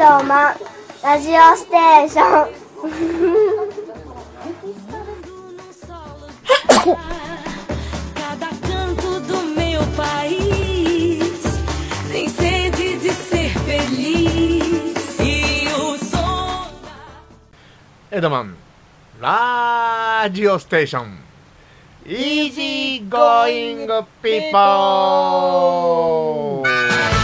ドマンラジオステーション Cada canto do meu país tem sede de ser feliz e o som エドマンラジオステーションイージーゴーイングピーポー。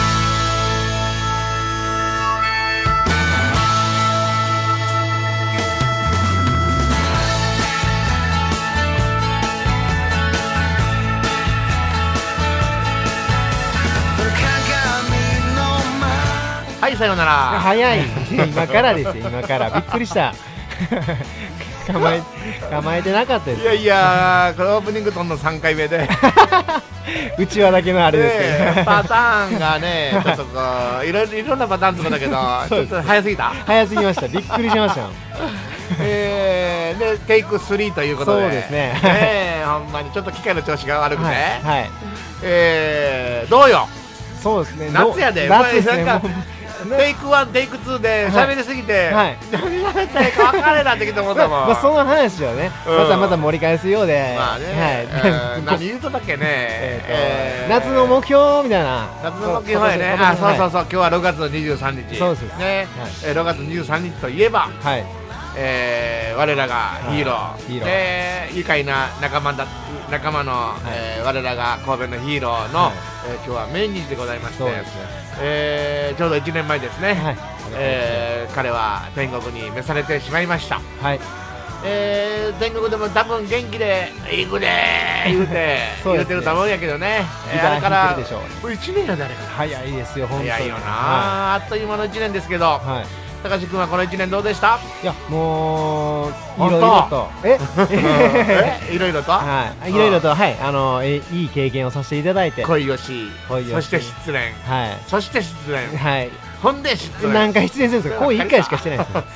はい、さようなら。 早い今からですよ、今からびっくりした構えてなかったです。 いやいや、これオープニング撮んの3回目でうちわだけのあれですけど、 ね、パターンがね、ちょっとこういろんなパターンとかだけどちょっと早すぎた。 早すぎました、びっくりしましたよでテイク3ということで、 そうですねほんまにちょっと機械の調子が悪くて、 はいどうよ、 そうですね、 夏やで、 夏ですね、 なんかもうテイク1、テイク2で喋りすぎて、 はい何喋ったらいいか分からへんなってきて思ったもん。 まあその話をね、また盛り返すようで、 まあね、 はい何言うとったっけね、 夏の目標みたいな、 夏の目標やね。あ、そうそうそう、今日は6月の23日。 そうですね、6月23日といえば、 はい、 我らがヒーロー、 ヒーローで愉快な仲間の、我らが神戸のヒーローの、今日は命日でございまして、 そうですね、 ちょうど1年前ですね、 はい、 彼は天国に召されてしまいました。 はい、 天国でも多分元気で行くでー言うてそうですね言うてると思うんやけどね、 ギターあれから弾いてるでしょう。 1年やであれから早いですよ、本当に。 早いよな、 はあっという間の1年ですけど、 はい、 高橋君はこの1年どうでした？ いや、もうい本当ろいろと、 いろいろと、 はい、いろいろと、はい、いい経験をさせていただいて、 恋をし、 恋をしそして失恋、 はそして失恋、 い、はい、 ほんで失恋、 何回失恋するんですか？恋1回しかしてないですよ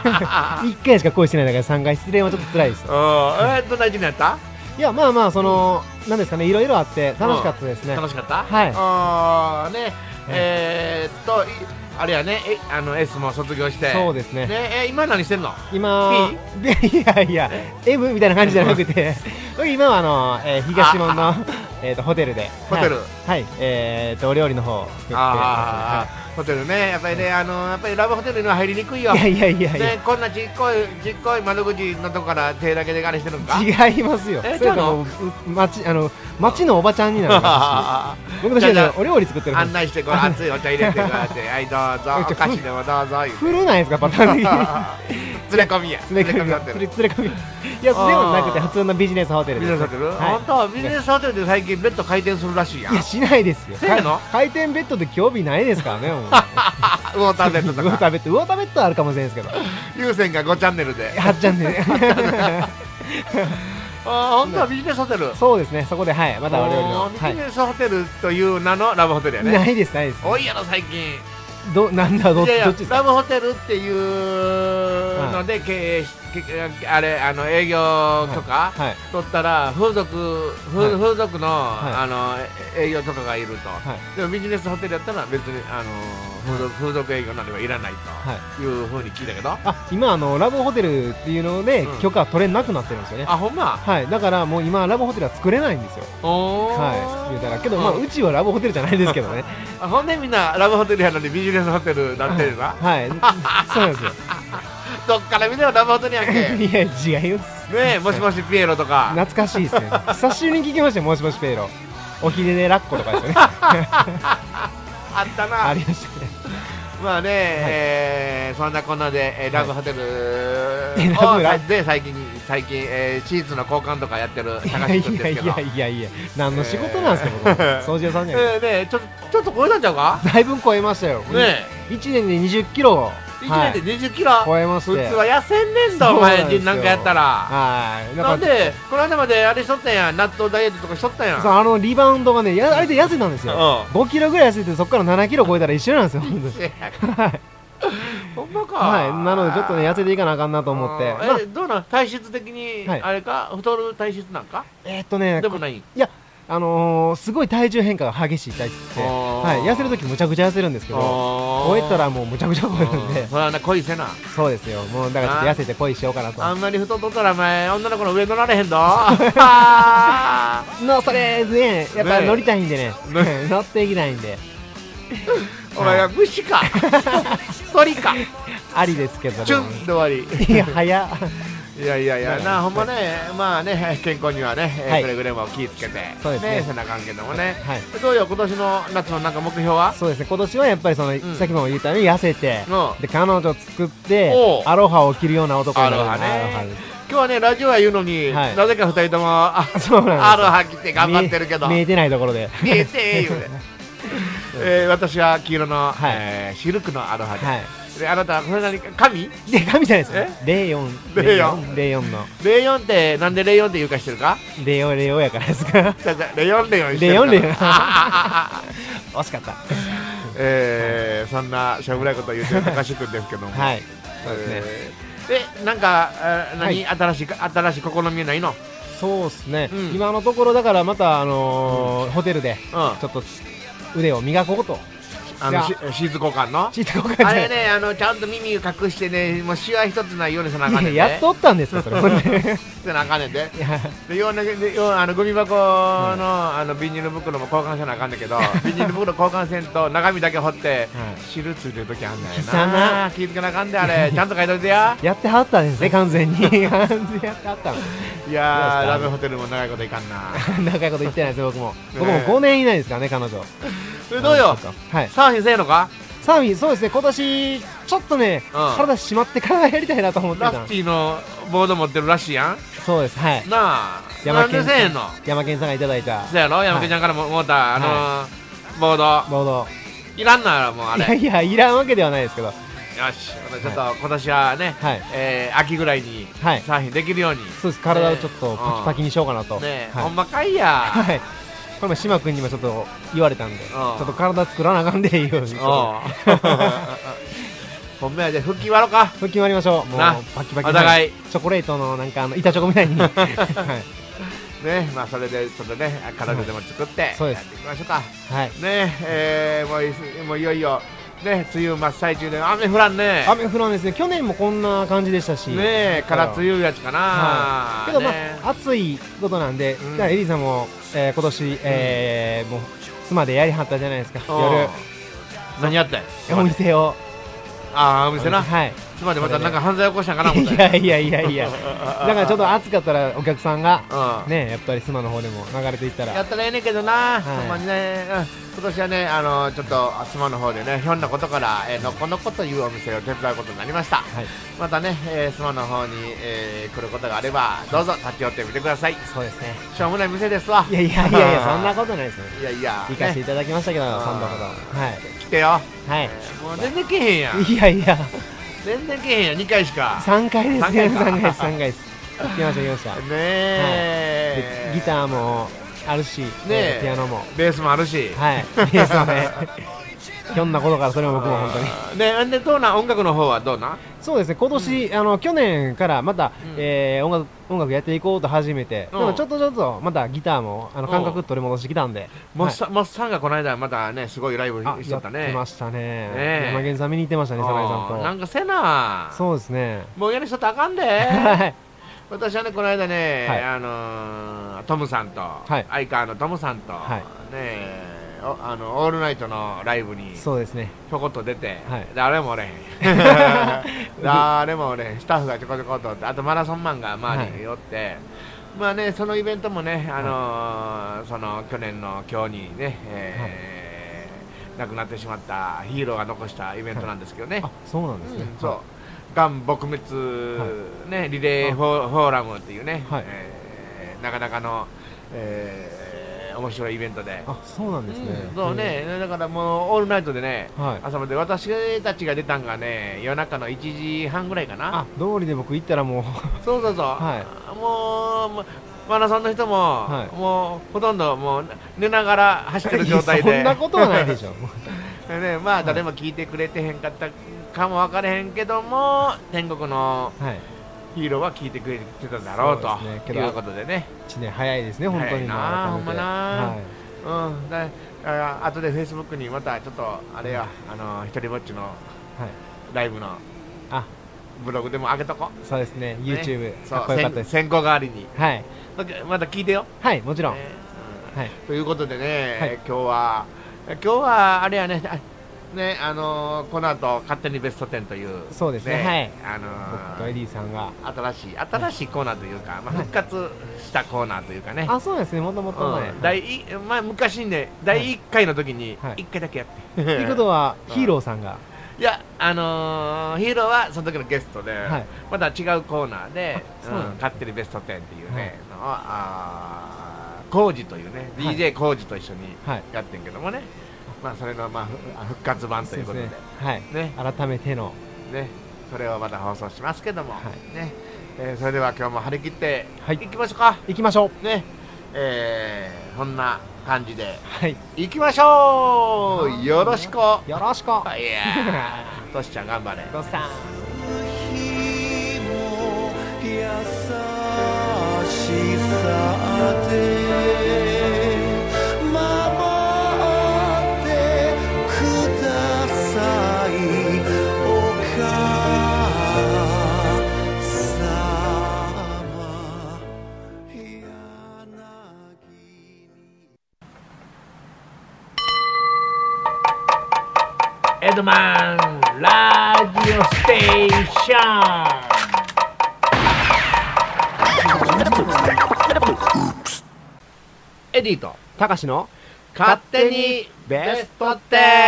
1回しか恋してないだから3回失恋はちょっと辛いですよ。 どんな1年やった？ いや、まあまあ、なんですかね、いろいろあって楽しかったですね。 楽しかった？ はいね、あれやね、S も卒業して、 そうですね。 今何してんの？ 今、いやいや、M みたいな感じじゃなくて、今は東門のホテルで、 ホテル、 はい、お料理の方を作ってます。 ホテルね、やっぱりね、やっぱりラブホテルには入りにくいよ。 いやいやいやいや、 ね、こんなちっこい窓口のとこから手だけであれしてるんか？ 違いますよ。それとも町のおばちゃんになりますし、僕たちお料理作ってる。 案内して、これ熱いお茶入れてこうやって、はいどうぞ、お菓子でもどうぞ。 古ないですか、パターン的に。 連れ込みや。 連れ込み。いや、でもなくて普通のビジネスホテルです。 ビジネスホテル？本当？ビジネスホテルで最近ベッド回転するらしいやん。 いや、しないですよ。 せやの？ 回転ベッドで興味ないですからね。 ウォーターベッドとか。 ウォーターベッドはあるかもしれないですけど。 有線が5チャンネルで。 8チャンネル。 本当はビジネスホテル。 そうですね、そこで、はい、またお料理の。 ビジネスホテルという名のラブホテルやね。 ないです、ないです。 多いやろ、最近。 なんだ、どっちですか？ ラブホテルっていうので経営し、あれ営業とか取ったら風俗の営業とかがいると。でもビジネスホテルやったら別に風俗営業などはいらないというふうに聞いたけど、 今ラブホテルっていうので許可取れなくなってるんですよね。 あ、ほんま？ はい、だからもう今ラブホテルは作れないんですよ。はい、言うたらけど、まあうちはラブホテルじゃないですけどね。 ほんでみんなラブホテルやのにビジネスホテルなってるな。 はい、そうなんですよ。 どっから見てもラブホテルやんけ。 いや、違います。 ねえ、もしもしピエロとか。 懐かしいですね。久しぶりに聞きましたよ、もしもしピエロ。おひれでラッコとかですよね。 あったな。 ありましたね。 まあね、そんなこんなでラブホテルで最近シーツの交換とかやってる高橋君ですけど。 いや何の仕事なんですか、掃除屋さんじゃない。 ね、ちょっと超えたんちゃうか？ だいぶ超えましたよ。ね、1年で20キロ。 1年で20キロ超えまして、 普通は痩せんねんだお前なんかやったら。 はい。 なんでこの間まであれしとったやん、納豆ダイエットとかしとったやん。 そう、リバウンドがね、あれで痩せたんですよ。5キロぐらい痩せて、そこから7キロ超えたら一緒なんですよ。はい。 ほんまか。 はい。なのでちょっとね、痩せていかなあかんなと思って。 どうなん、体質的にあれか、太る体質なんか？でもない。 いや、すごい体重変化が激しい体質で、はい、痩せるときむちゃくちゃ痩せるんですけど、 超えたらもうむちゃくちゃ超えるんで、 それはね恋せな。 そうですよ。もうだからちょっと痩せて恋しようかなと。 あんまり太っとったらお前女の子の上乗られへんぞ。 それね、やっぱ乗りたいんでね、乗っていきたいんで。 お前は虫か鳥かありですけど、 チュンで終わり。 いや早っ。 いやいやいやな、ほんまね、まあね、健康にはね、くれぐれも気をつけて、 そうですね、 せなあかんけどもね、 はい、 どうよ、今年の夏のなんか目標は？ そうですね、今年はやっぱりその、さっきも言ったように痩せて、で彼女を作って、アロハを着るような男になる。 アロハね。今日はね、ラジオは言うのに、なぜか2人ともアロハ着て頑張ってるけど、 見えてないところで。 見えて言うて。私は黄色のシルクのアロハで。で、あなた、それ何紙？ 紙じゃないですよ。04の。 04ってなんで04って言うか知ってるか ？04やからですか。 04してるから。 惜しかった。 そんなしょうもないことを言ってる高橋君ですけども。 はい。そうですね。 なんか何新しい試みないの？ そうですね。今のところだからまたホテルでちょっと腕を磨こうと。 シーツ交換のあれね、ちゃんと耳を隠してね、もうシワ一つないようにせなあかんねんで。 やっとったんですかそれ。 せなあかんねんで。ゴミ箱のビニール袋も交換せなあかんねんけど、ビニール袋交換せんと中身だけ掘って汁ついてる時あんだよな。気ぃつけなあかんで、あれちゃんと書いといてや。 やってはったんですね、完全に。完全にやってはったの。 いやー、ラブホテルも長いこといかんな。 長いこと言ってないですよ、僕も5年以内ですからね、彼女。 どうよ、サーフィンせえのか？ サーフィン、そうですね、今年ちょっとね、体締まってからやりたいなと思ってた。 ラフティのボード持ってるらしいやん。 そうです、はい。 なあ、なんでせえへんの？ 山健さんがいただいた。 そうやろ、山健ちゃんからもったボードいらんならもうあれ。 いやいらんわけではないですけど。 よし、ちょっと今年はね、秋ぐらいにサーフィンできるように。 そうです、体をちょっとパキパキにしようかなと。 ね、ほんまかいや。 これも島君にもちょっと言われたんで、ちょっと体作らなあかんでいいよ。 ほんまやで、腹筋割ろうか。 腹筋割りましょう。もうパキパキ。 お互いチョコレートのなんか板チョコみたいに。ね、 まあそれでちょっとね、体でも作ってやっていきましょうか。 はい。 ね、もういよいよ。ね、梅雨真っ最中で雨降らんね。 雨降らんですね。去年もこんな感じでしたしね、から梅雨やつかな。 けどまあ暑いことなんで、エリーさんも今年もう妻でやりはったじゃないですか。夜何やってお店を。 ああ、お店な。 はい。 妻でまたなんか犯罪起こしたんかな思って。 いやだからちょっと暑かったらお客さんがね、やっぱり妻の方でも流れていったらやったらええねんけどな。ほんまにね、今年はね、ちょっと妻の方でね、ひょんなことからのこのこというお店を手伝うことになりました。またね、妻の方に来ることがあればどうぞ立ち寄ってみてください。 そうですね。 しょうもない店ですわ。 いやそんなことないですよ。行かせていただきましたけど、3度ほど。 来てよ。 はい。 もう全然来へんやん。 いや全然来へんやん。2回しか。 3回ですね。3回です。来ましたねえ。 ギターもあるし、ピアノもベースもあるし、 ベースもね、ひょんなことからそれも僕も本当に。 でどうな、音楽の方はどうな？ そうですね、今年去年からまた音楽やっていこうと始めて、でもちょっとまたギターも感覚取り戻してきたんで、 モッさんがこの間またねすごいライブしとったね。 やってましたね。山源さん見に行ってましたね、早苗さんと。 なんかせな。 そうですね。 もうやりしとったらあかんで。私はねこの間ね、トムさんと、相川のトムさんと、ねオールナイトのライブにそうですねちょこっと出て、誰もおれへん。誰もおれへん。スタッフがちょこちょこっとおって、あとマラソンマンが周りに寄って、まあねそのイベントもねその去年の今日にね、亡くなってしまったヒーローが残したイベントなんですけどね。 そうなんですね。 そう。がん撲滅、ね、リレーフォーラムっていうね、なかなかの、面白いイベントで。 そうなんですね。 そうね、だからもうオールナイトでね、朝まで私たちが出たんがね、夜中の1時半ぐらいかな。 通りで僕行ったらもうそうもうマラソンの人も、もうほとんどもう寝ながら走ってる状態で。 そんなことはないでしょ。 ね、まあ誰も聞いてくれてへんかったかも分からへんけども、天国のヒーローは聞いてくれてただろうということでね。 1年早いですね、本当に。 ほんまな。 あとでフェイスブックにまたちょっとあれや一人ぼっちのライブのブログでも上げとこう。 そうですね、YouTube かっこよかったです。 先行代わりに。 はい。 また聞いてよ。 はい、もちろん。 ということでね、今日はあれやね、この後勝手にベスト10という、 そうですね、 僕とエディさんが新しいコーナーというか、復活したコーナーというかね。 そうですね、もともと昔ね、第1回の時に1回だけやって。 ということはヒーローさんが、 いや、ヒーローはその時のゲストで、また違うコーナーで勝手にベスト10っていうね、コージというね、DJ コージと一緒にやってんけどもね、それの復活版ということで、 改めてのそれをまた放送しますけどもね、それでは今日も張り切っていきましょうか。 いきましょうね、こんな感じでいきましょう。よろしく。 よろしく。 いやトシちゃん頑張れ。 トシさん。 優しさで守ってくださいお母様。 エドマンラジオステーション。エディとたかしの勝手にベスト10。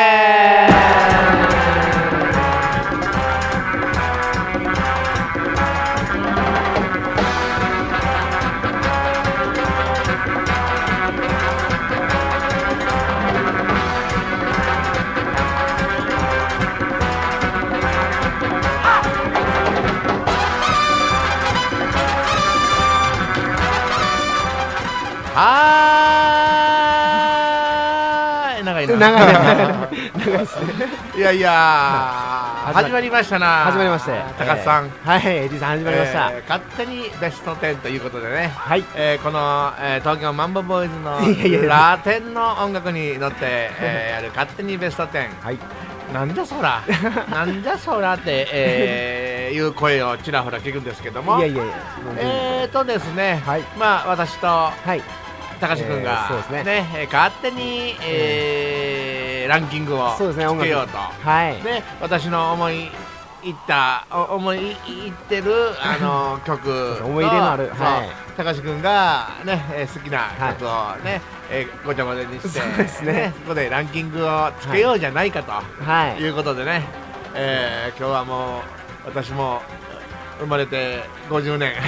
長いですね。 いやいや始まりましたな。 始まりまして、 高須さん、 はい、エディさん始まりました。 勝手にベスト10ということでね、 はい、 この東京マンボボーイズのラテンの音楽に乗ってやる勝手にベスト10。はい。なんじゃそらなんじゃそらっていう声をちらほら聞くんですけども、ですね、私と高橋君が勝手にランキングをつけようと、私の思い入ってる曲と思い入れのある高橋君が好きな曲をごちゃ混ぜにしてここでランキングをつけようじゃないかということでね、今日はもう私も生まれて50年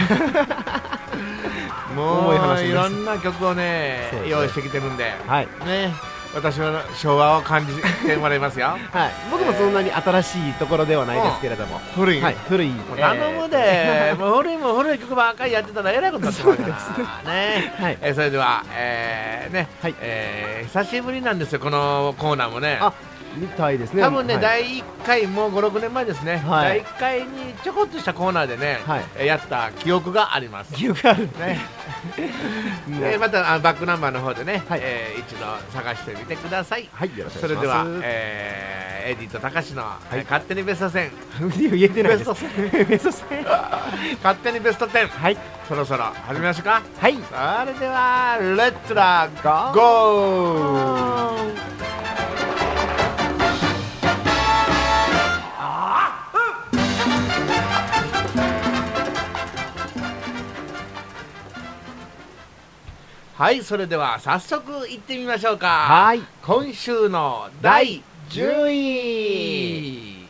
もういろんな曲をね用意してきてるんでね、私は昭和を感じてもらいますよ。 僕もそんなに新しいところではないですけれども、 古い頼むで、もう古い曲ばっかりやってたらえらいことになってますからね。それでは久しぶりなんですよ、このコーナーもね。 みたいですね。 多分ね、第1回もう5、6年前ですね、第1回にちょこっとしたコーナーでね、やった記憶があります。 記憶があるね。 またバックナンバーの方でね、一度探してみてください。それではエディと高橋の勝手にベスト10。 言えてないです。 勝手にベスト10。そろそろ始めましょうか。それではレッツラゴー。はい、それでは早速いってみましょうか。今週の第10位。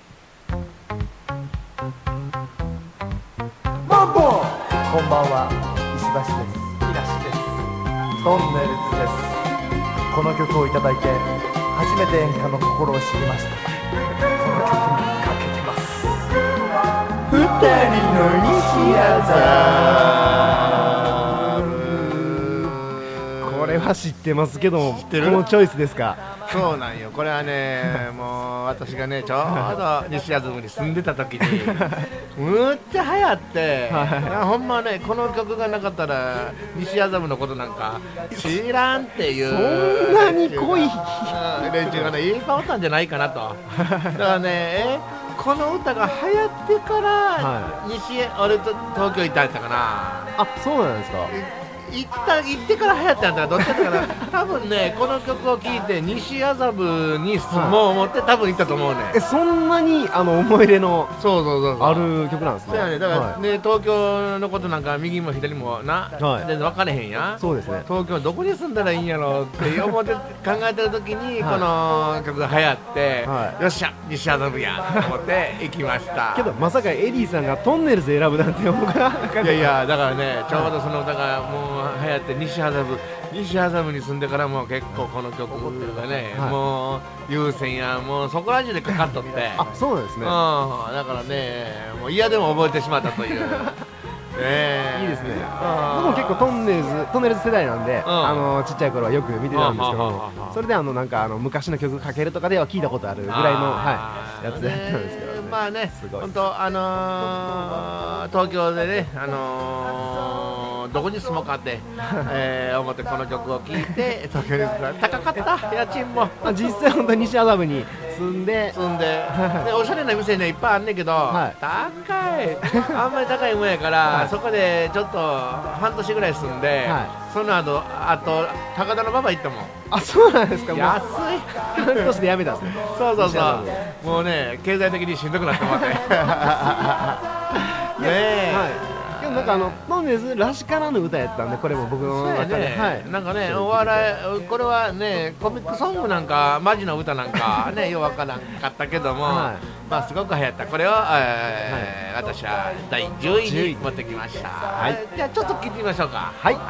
マンボウ、こんばんは、石橋です。トンネルズです。この曲をいただいて初めて演歌の心を知りました。この曲にかけてます。二人の西麻これは知ってますけども、このチョイスですか。 そうなんよ、これはね、もう私がね、ちょうど西麻布に住んでた時に、むっちゃ流行って、いやほんまね、この曲がなかったら、西麻布のことなんか知らんっていう、 そんなに濃い連中がね、いっぱいおったんじゃないかなと。だからね、この歌が流行ってから、俺と東京行ったんやったかな。 あ、そうなんですか。 行ってから流行ったんだからどっちだったかな多分ねこの曲を聴いて西麻布に住もう思って多分行ったと思うね。 そんなに思い入れのそうある曲なんですね。 そうやね、だからね、東京のことなんか右も左もな、全然分かれへんや。 そうですね。 東京どこに住んだらいいんやろって思って考えてる時にこの曲が流行って、よっしゃ西麻布やと思って行きましたけどまさかエディさんがトンネルズ選ぶなんて思うかいやいや、だからね、ちょうどその歌がもう流行って西麻布に住んでからも結構この曲がね、もう有線やもうそこら中でかかっとって。 あ、そうなんですね。 だからね、もう嫌でも覚えてしまったという。いいですね。僕も結構トンネルズ世代なんで、ちっちゃい頃はよく見てたんですけど、それでなんか昔の曲かけるとかでは聞いたことあるぐらいのやつでやったんですけどね。 まあね、本当東京でね、どこに住もうかって思ってこの曲を聴いて東京に住んだ。高かった家賃も実際本当に西麻布に住んででおしゃれな店ねいっぱいあんねんけど、高いあんまり高いもんやから、そこでちょっと半年ぐらい住んで、その後高田馬場行ったもん。 あ、そうなんですか。 安い半年でやめたんですね。 そうもうね、経済的にしんどくなってもらってねえ、 なんかトンネルズらしからぬ歌やったんで、これも僕の中で、 なんかね、お笑い、これはね、コミックソングなんかマジの歌なんかね、よくわからんかったけども、まあすごく流行った。これを私は第10位に持ってきました。じゃあちょっと聴いてみましょうか。はいよ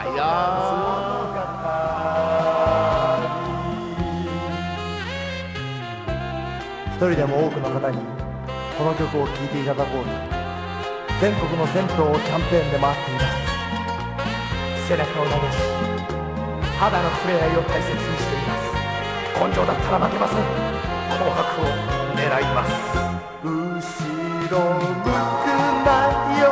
一人でも多くの方にこの曲を聴いていただこうと全国の銭湯をキャンペーンで回っています。背中を流し肌の触れ合いを大切にしています。根性だったら負けません。紅白を狙います。後ろ向くなよ、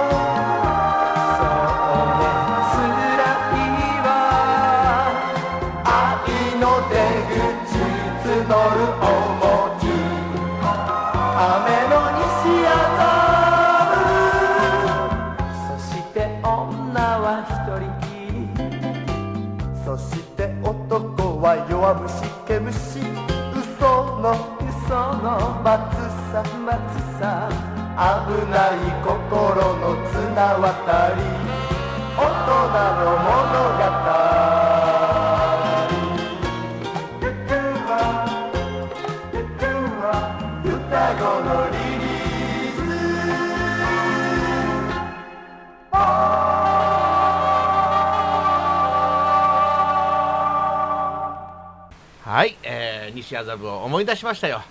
そうね、辛いわ、愛の出口募る想い、雨の西麻布、そして女は一人きり、そして男は弱虫毛虫、嘘の待つさ、危ない心の綱渡り、大人の物語。双子のリリース。 はい、西麻布を思い出しましたよ。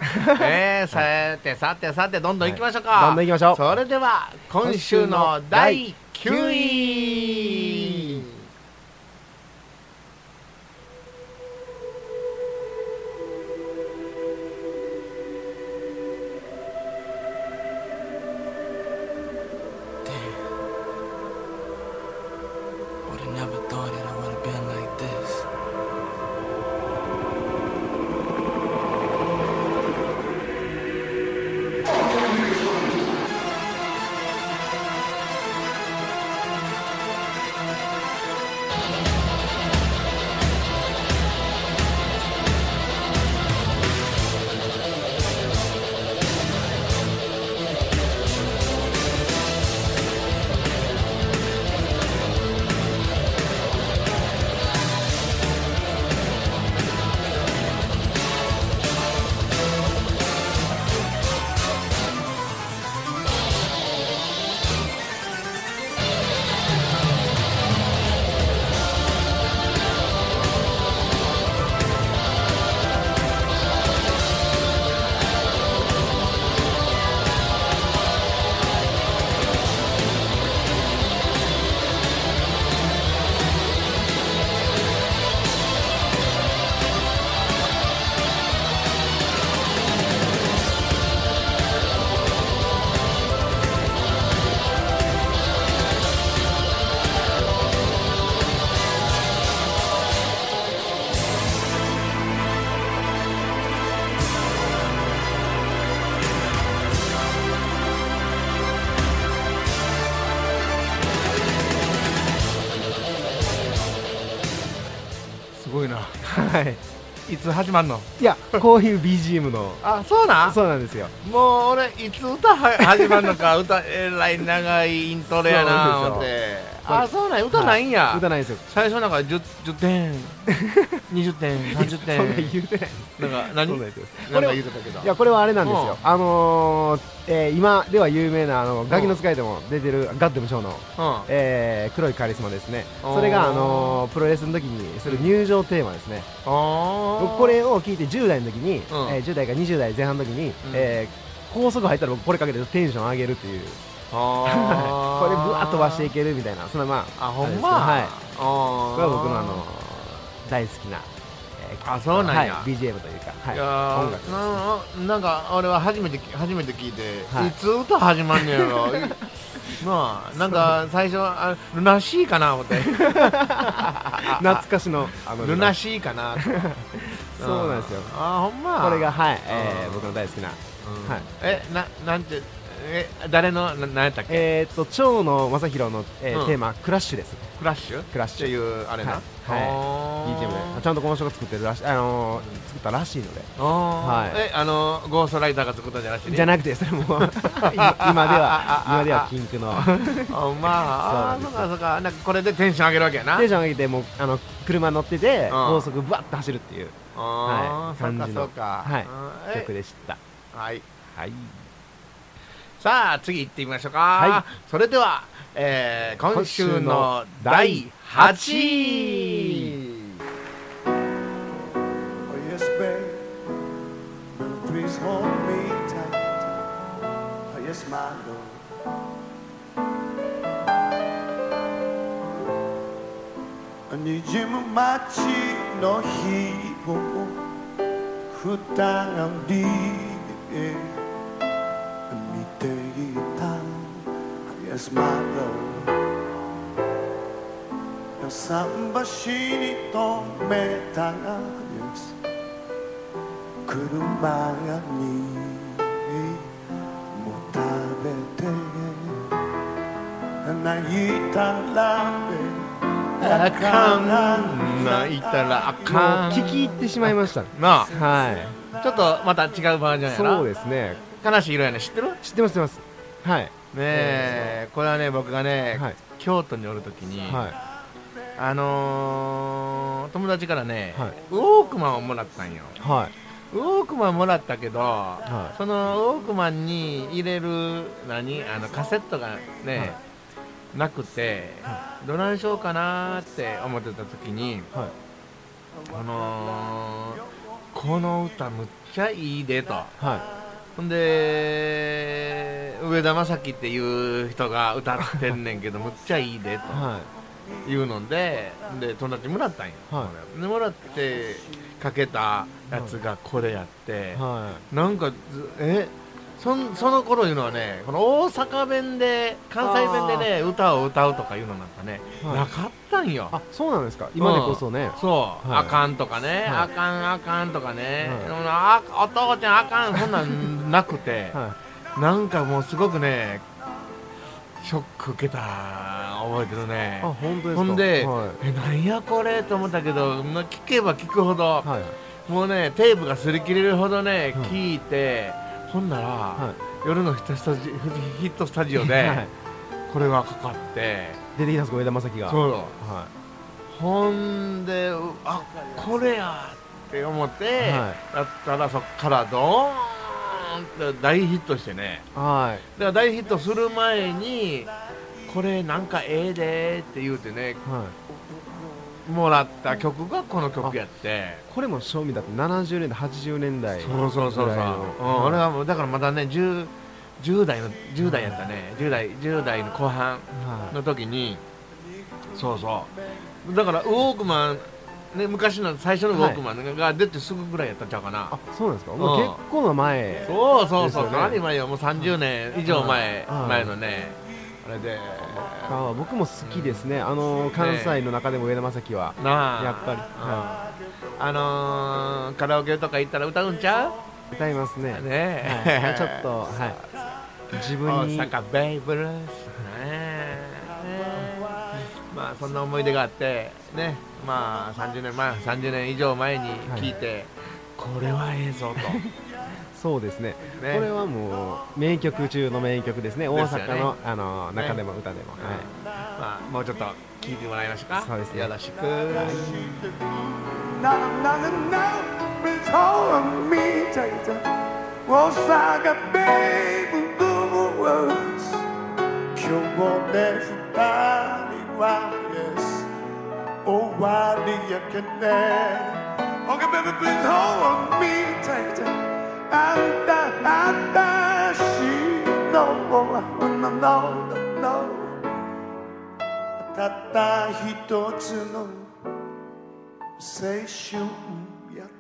さてどんどん行きましょうか。 どんどん行きましょう。 それでは今週の第9位。 はい。 いつ始まんの？ いや、こういう BGM の。 あ、そうなん？ そうなんですよ。 もう俺いつ歌始まるのか歌えらい長いイントロやな思って。あ、そうなん、歌ないんや。 歌ないですよ。 最初なんか10点、20点、30点。 そんな言うてない。 なんか何？ これ言うてたけど。 いや、これはあれなんですよ。今では有名なガキの使いでも出てるガッデムショーの黒いカリスマですね。それがプロレスの時にする入場テーマですね。僕これを聞いて10代の時に、10代か20代前半の時に、高速入ったら僕これかけてテンション上げるっていう。これぶわっと飛ばしていけるみたいな、そんなまあ、 ほんま、 はい、これは僕の大好きな、 そうなんや、 BGM というか、 音楽です。なんか俺は初めて聞いて、いつ歌始まんねやろ。まあなんか最初ルナシーかな思って。懐かしのルナシーかな。 そうなんですよ。 ほんま。 これが僕の大好きな。 なんて。誰の何やったっけ？ 蝶野正宏のテーマクラッシュです。 クラッシュっていうあれな。 はい。BGM でちゃんとこの人が作ってるらしい、作ったらしいので。 はい。ゴーストライターが作ったじゃなくて？ じゃなくて、それも今ではキンクの。 まあ、そうか。なんかこれでテンション上げるわけやな。 テンション上げてもう車乗ってて高速ぶわっと走るっていう感じの曲でした。 はい。 はい。 さあ次行ってみましょうか。それでは、今週の第8位。 にじむ街の日を二人Yes, my love 桟橋に止めた Yes 車にもたれて泣いたらあかん泣いたらあかん聞き入ってしまいましたなあ。 はい。 ちょっとまた違うバージョンやな。 そうですね。 悲しい色やね。知ってる？ 知ってます。はい。 ねえ、これはね僕がね京都におるときに友達からねウォークマンをもらったんよ。ウォークマンもらったけどそのウォークマンに入れるカセットがねなくてどないしようかなって思ってたときにこの歌むっちゃいいでと。ほんで上田正樹っていう人が歌ってんねんけどむっちゃいいでというので友達にもらったんよ。でもらってかけたやつがこれやってなんかその頃いうのはねこの大阪弁で関西弁でね歌を歌うとかいうのなんかねなかったんよ。 あ、そうなんですか。今でこそね。 そうあかんとかねあかんとかねお父ちゃんあかんそんなんなくてなんかもうすごくねショック受けた覚えてるね。 あ、本当ですか。 ほんでなんやこれと思ったけど聞けば聞くほどもうねテープが擦り切れるほどね聞いてほんなら夜のヒットスタジオでこれがかかって出てきたんですか、上田正樹が。 そうほんであこれやって思ってやったらそっからドーンって大ヒットしてね。だから大ヒットする前にこれなんかええでって言うてねもらった曲がこの曲やって。 これも賞味だって70年代80年代。 そう俺はもうだからまだね10代やったね。10代の後半の時にそうだからウォークマンね昔の最初のウォークマンが出てすぐぐらいやったんちゃうかな。 あ、そうなんですか。もう結構の前。 そう何前よもう30年以上前のねあれで。 僕も好きですね。関西の中でも上田正樹はやっぱりカラオケとか行ったら歌うんちゃう？ 歌いますね。ちょっと自分に大阪ベイブルースままあそんな思い出があってね、まあ30年以上前に聞いて、これはええぞと。 そうですね。これはもう名曲中の名曲ですね。大阪の中でも歌でも。 まあもうちょっと聞いてもらいましょうか。 そうですね。 よろしく。 今日もね、二人は Yes 終わりやけね。Okay, baby, please hold me tight. あんたしの No たった一つの青春やった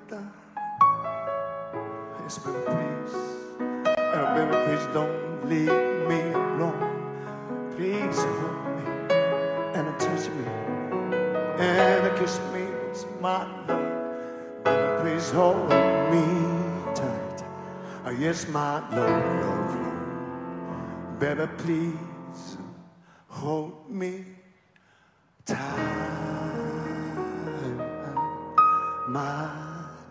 。Yes, baby, please. And baby, please don't leave me alone.Please hold me and touch me and kiss me with my love. Baby, please hold me tight. Oh, yes, my love. Baby, please hold me tight, my love.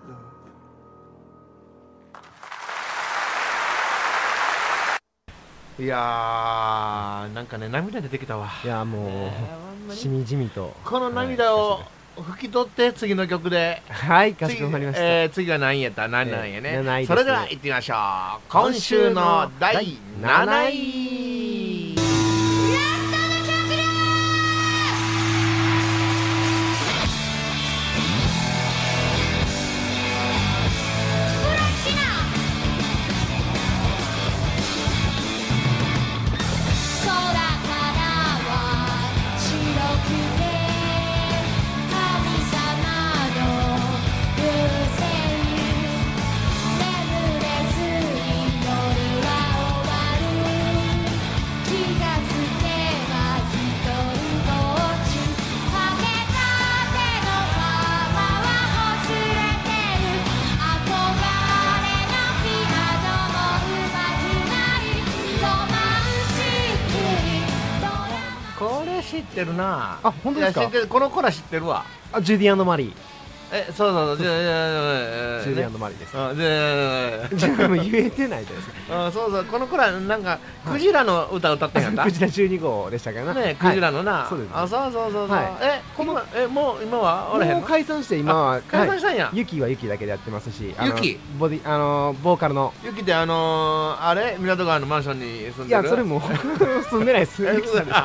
いやー、なんかね、涙出てきたわ。 いやもうしみじみとこの涙を拭き取って次の曲で。 はい、かしこまりました。 次は何やった何なんやね。 7位です。 それでは行ってみましょう。今週の第7位。知ってるな。 あ、本当ですか。 知ってる、この子ら知ってるわ。 あ、ジュディ&マリー。 そうジュディ&マリーです。 じゃあもう言えてないです。 そう、この子らなんかクジラの歌歌ってんやった。 クジラ12号でしたからね。クジラのな。 そうです。 あ、そう。もう今はおらへんの。 もう解散して今は解散したんや。 ユキはユキだけでやってますし。 ユキ。 ボーカルの。 ユキってあれ港川のマンションに住んでる。 いやそれも住んでないです。ユキさんです。久しぶり。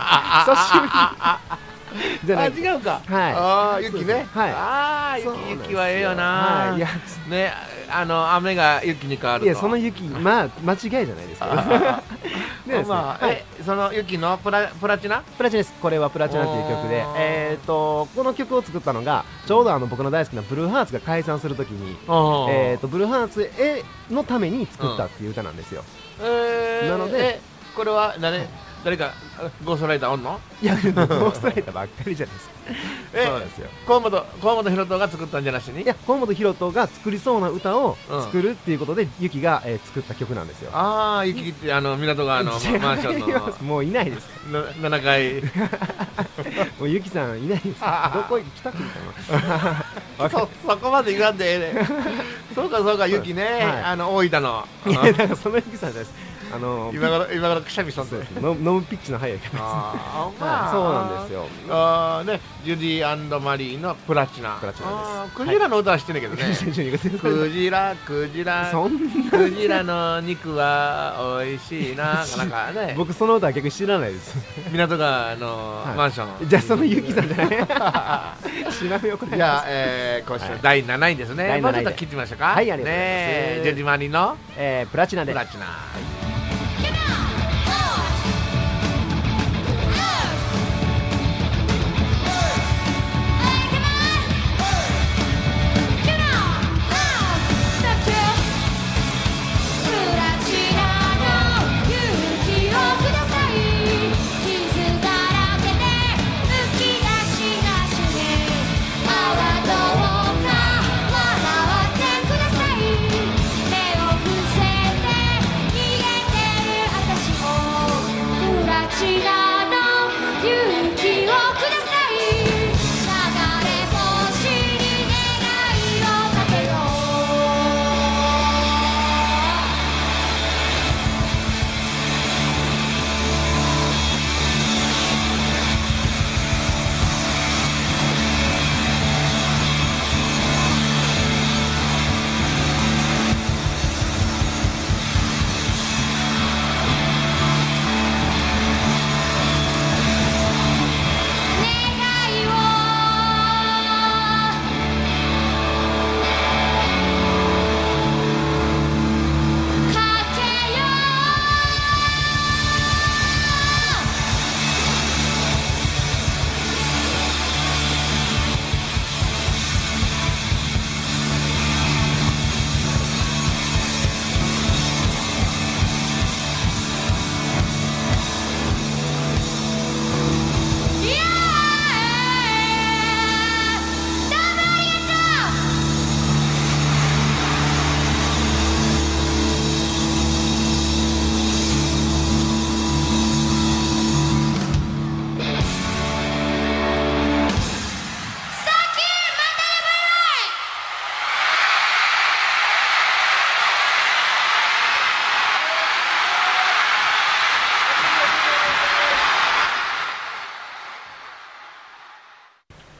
じゃない。違うか。 はい。 雪ね。 はい。 ああ、雪はええよな。いや、ね、雨が雪に変わると。 いや、その雪、まあ、間違いじゃないですか。 まあ、その雪のプラチナです。これはプラチナっていう曲で、この曲を作ったのが、ちょうど僕の大好きなブルーハーツが解散するときに、ブルーハーツのために作ったっていう歌なんですよ。 なので、これは誰かゴーストライターおんの？ いや、ゴーストライターばっかりじゃないですか。そうですよ。 河本大翔が作ったんじゃなしに？ いや、河本大翔が作りそうな歌を作るっていうことで、ユキが作った曲なんですよ。 ああ、ユキって港川のマンションの。 もういないです。 7階。 もうユキさんいないです。どこ来たくるかな。そこまで言わんでええね。そうか、ユキね。大分の。 いや、だからそのユキさんです。 今頃くしゃみしとんで飲むピッチの速い曲です。そうなんですよ。 ね、ジュディ&マリーのプラチナ。 です。 クジラの歌は知ってんだけどね。クジラの肉は美味しいな。なんかね。 僕その歌は逆に知らないです。 港川のマンション。 じゃあそのユキさんじゃない。調べようこれ。 じゃあ今週第7位ですね。もうちょっと聞いてみましょうか。 はい、ありがとうございます。 ジュディ・マリーのプラチナで。 プラチナ。 目を伏せて逃げ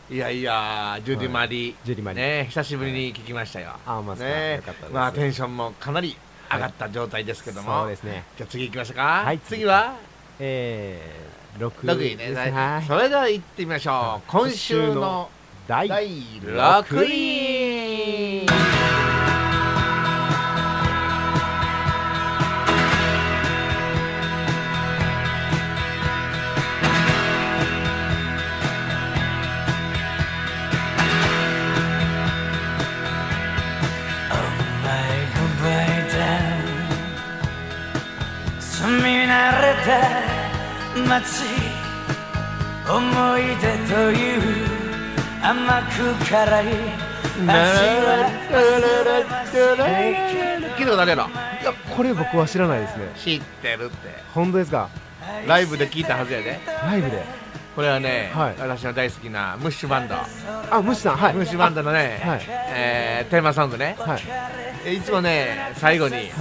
いやいや、ジュディマリね、久しぶりに聞きましたよ。 ね、 まあテンションもかなり上がった状態ですけども、 そうですね。 じゃあ次行きましょうか。次は 6 位ね。それでは行ってみましょう。今週の第6位。 住み慣れた街、思い出という甘く辛い味は聞いたことあるやろ。 いや、これ僕は知らないですね。 知ってるって。 本当ですか？ ライブで聞いたはずやで。 ライブで。 これはね、私の大好きなムッシュバンド。 ムッシュさん、はい。 ムッシュバンドのね、テーマソングね。いつもね、最後に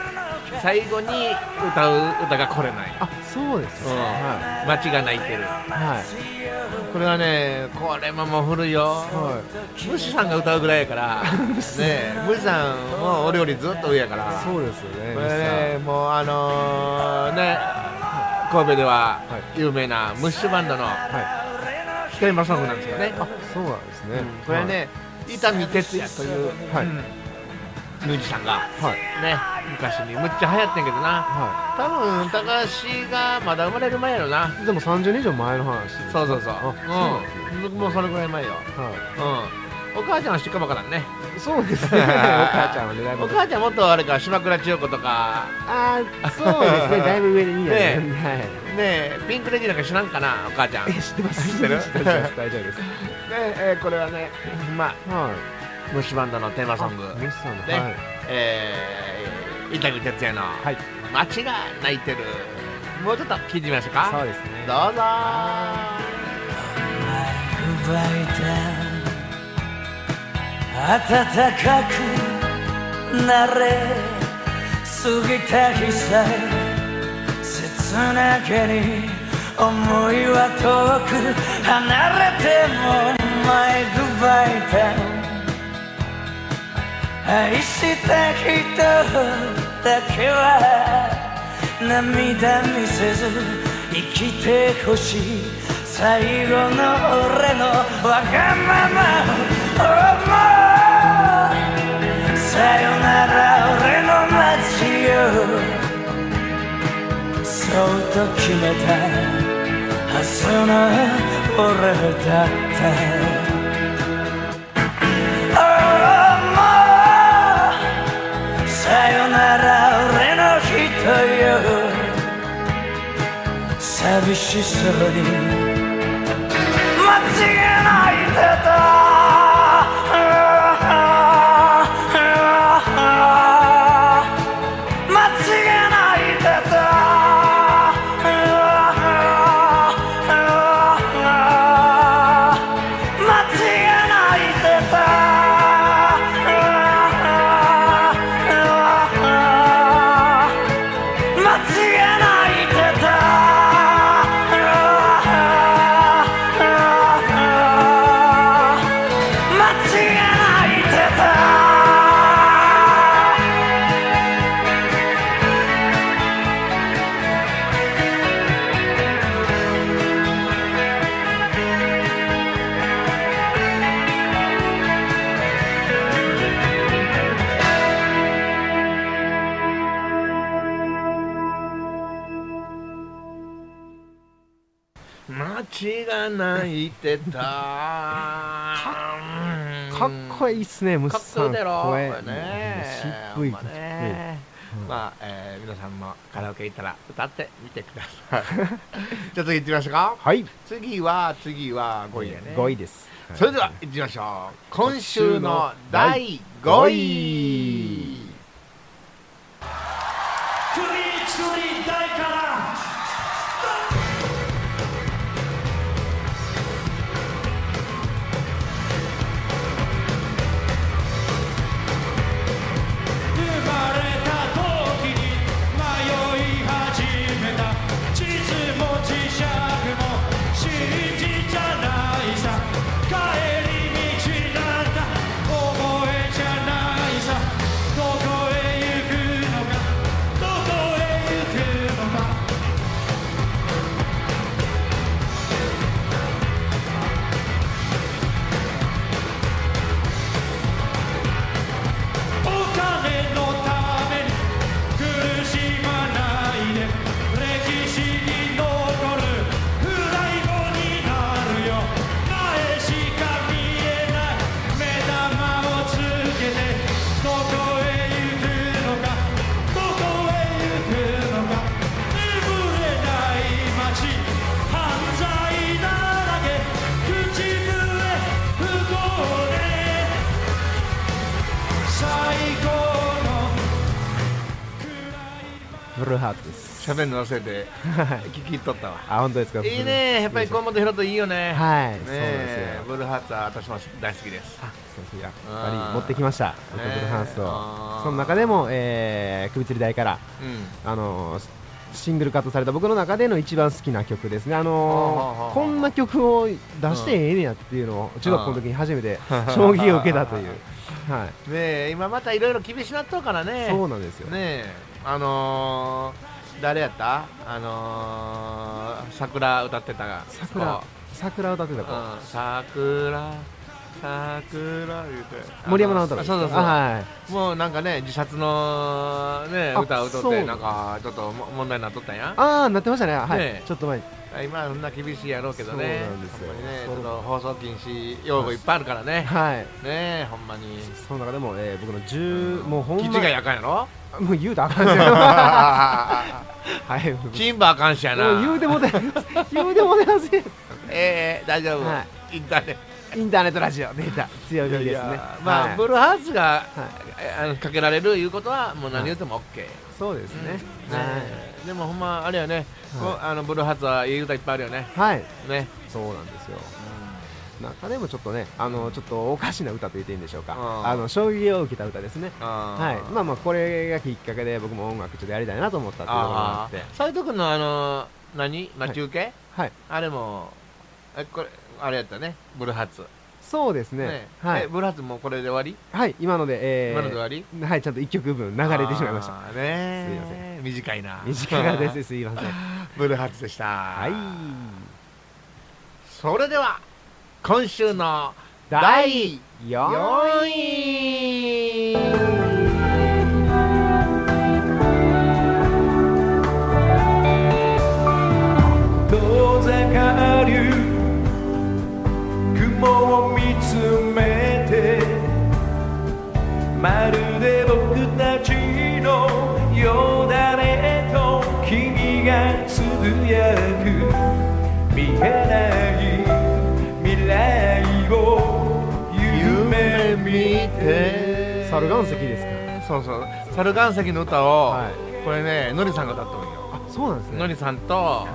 歌う歌がこれない。 そうですよ。 街が泣いてる。これはね、これももう古いよ。ムッシュさんが歌うぐらいやからね、ムッシュさんも俺よりずっと上やから。 そうですよね。 これね、もうね、神戸では有名なムッシュバンドのテーマソングなんですよね。 そうなんですね。 これね、伊丹哲也というミュージシャンがね、昔にむっちゃ流行ってんけどな。多分高橋がまだ生まれる前やろな。 でも30年以上前の話。 そうもうそれぐらい前よ。お母ちゃんは知っかもわからんね。 そうですね。お母ちゃんはね、 お母ちゃんもっとあれか、島倉千代子とか。 そうですね、だいぶ上でいいやね。 ね、ピンクレディーなんか知らんかな、お母ちゃん。 知ってます。知ってる。大丈夫です。 これはね、まあムッシュバンドのテーマソングで、伊丹哲也の街が泣いてる。もうちょっと聞いてみましょうか。 そうですね。 どうぞ。 暖かくなれ過ぎた日さえ切なげに思いは遠く離れても My goodbye time 愛した人だけは涙見せず生きてほしい最後の俺のわがままをさよなら俺の街よそうと決めたはずの俺だったさよなら俺の人よ寂しそうに街が泣いてた街が泣いてたかっこいいっすね、ムッシュさん。 かっこいいだろ声ね、 渋い。 まあ、皆さんもカラオケ行ったら歌ってみてください。じゃあ次行ってみましょうか。 はい。 次は5位やね。 5位です。 それでは行ってみましょう。今週の第5位。 地図も磁石も信じじゃないさブルーハーツです。 喋るの忘れて聞き取ったわ。 あ、本当ですか。 いいね、やっぱり河本大翔いいよね。 はい、 ね、 そうですよ。 ブルーハーツは私も大好きです。 そうです。やっぱり持ってきました、ブルーハーツを。その中でも、首吊り台から、シングルカットされた僕の中での一番好きな曲ですね。こんな曲を出してええねやっていうのを中学校の時に初めて衝撃を受けたという。はい。 ね、今またいろいろ厳しなっとるからね。 そうなんですよ。 ね、誰やった？桜歌ってたが。 桜歌ってた子。 桜言うて森山直太朗。 そうそうそう、 はい、 もうなんかね、自殺のね歌を歌ってなんかちょっと問題になっとったんや。 なってましたね。はい、ちょっと前に。 今はそんな厳しいやろうけどね。 そうなんですよ。 ちょっと放送禁止用語いっぱいあるからね。はい。ね、ほんまに。 その中でも僕のもうほんま基地がやかんやろ。 もう言うたらあかんじゃん。はい。 チンバあかんしやな。 言うてもてますよ。 大丈夫。インターネットラジオデータ強みですね。 まあブルーハーツがかけられるいうことはもう何言っても OK。 そうですね。 でもほんまあれやね、ブルーハーツはいい歌いっぱいあるよね。 はい。 ね。 そうなんですよ。中でもちょっとね、ちょっとおかしな歌と言っていいんでしょうか。衝撃を受けた歌ですね。はい。まあこれがきっかけで僕も音楽ちょっとやりたいなと思ったっていうのがあって。 斉藤君の待ち受け？はい。あれもこれあれやったね、ブルーハーツ。 そうですね。 はい。ブルーハーツもこれで終わり？ はい、今ので終わり？ はい、ちゃんと1曲分流れてしまいました。 ね。すいません。短いな。 短いです。すいません。 ブルーハーツでした。 はい。 それでは今週の第4位。 遠ざかる雲を見つめて、まるで僕たちのよだれと君がつぶやく、見えない未来を夢見て。 猿岩石ですか？そうそう、猿岩石の歌を、これね、のりさんが歌っとるんよ。 あ、そうなんですね。 のりさんと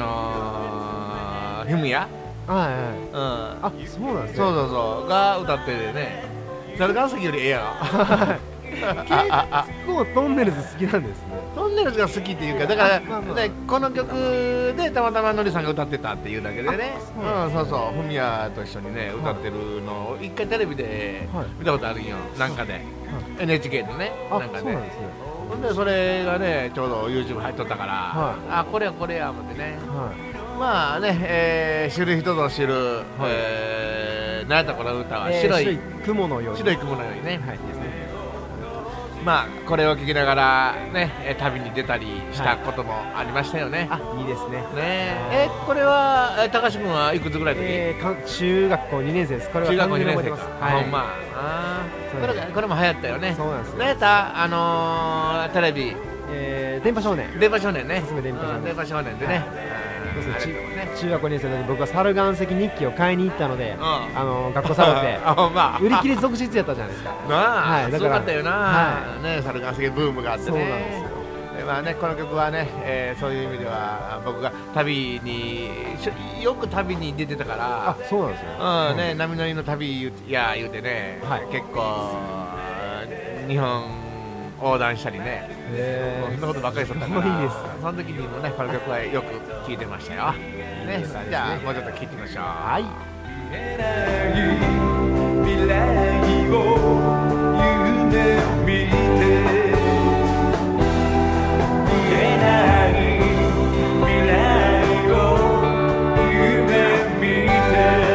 ひむや、 はいはい、あ、そうなんですね。 そうそうそうが歌っててね、猿岩石よりええやろ。 結構トンネルズ好きなんですね。 トンネルズが好きっていうか、だからね、この曲でたまたまのりさんが歌ってたっていうだけでね、そうそう、フミヤと一緒にね歌ってるのを一回テレビで見たことあるんよ、なんかで NHK でね、なんかね。ほんでそれがねちょうど YouTube 入っとったから、あ、これやこれや思ってね、まあね、知る人ぞ知る、何やったこの歌は、白い雲のように、 白い雲のようにね。まあこれを聞きながらね、旅に出たりしたこともありましたよね。 あ、いいですね。 ね、これは高橋君はいくつぐらいの時？中学校2年生です。これは中学校2年生か。ほんま。これも流行ったよね。 そうなんですよ。 ね、テレビ、 電波少年。 電波少年ね。 電波少年でね。 中学校2年生の時、僕は猿岩石日記を買いに行ったので、学校サボって売り切れ続出やったじゃないですか。 なあ、すごかったよな。ね、猿岩石ブームがあってね。そうなんですよ。まあね、この曲はね、そういう意味では僕がよく旅に出てたから。 あ、そうなんですよ。 ね、波乗りの旅や言うてね、結構日本横断したりね、そんなことばっかりしとったから、その時にもねこの曲はよく聴いてましたよ。ね、じゃあもうちょっと聴いてみましょう。はい。 未来を夢見て、見えない未来を夢見て、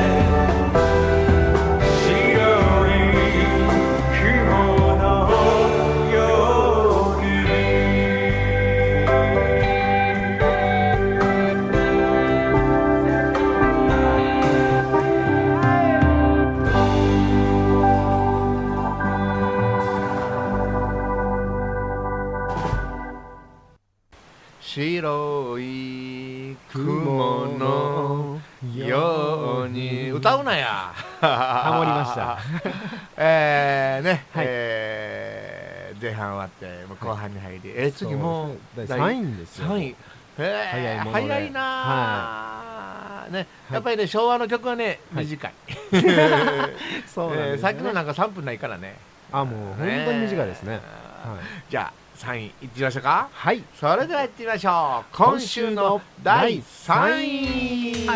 白い雲のように歌うなや。 ハモりました。 ね、 前半終わってもう後半に入り、次もう 3位ですよ。 3位。早いなね。やっぱりね昭和の曲はね短い。 そうなんですね。 さっきのなんか3分ないからね。 もう本当に短いですね。 じゃあ3位いってみましょうか。 はい。 それではいってみましょう。今週の第3位。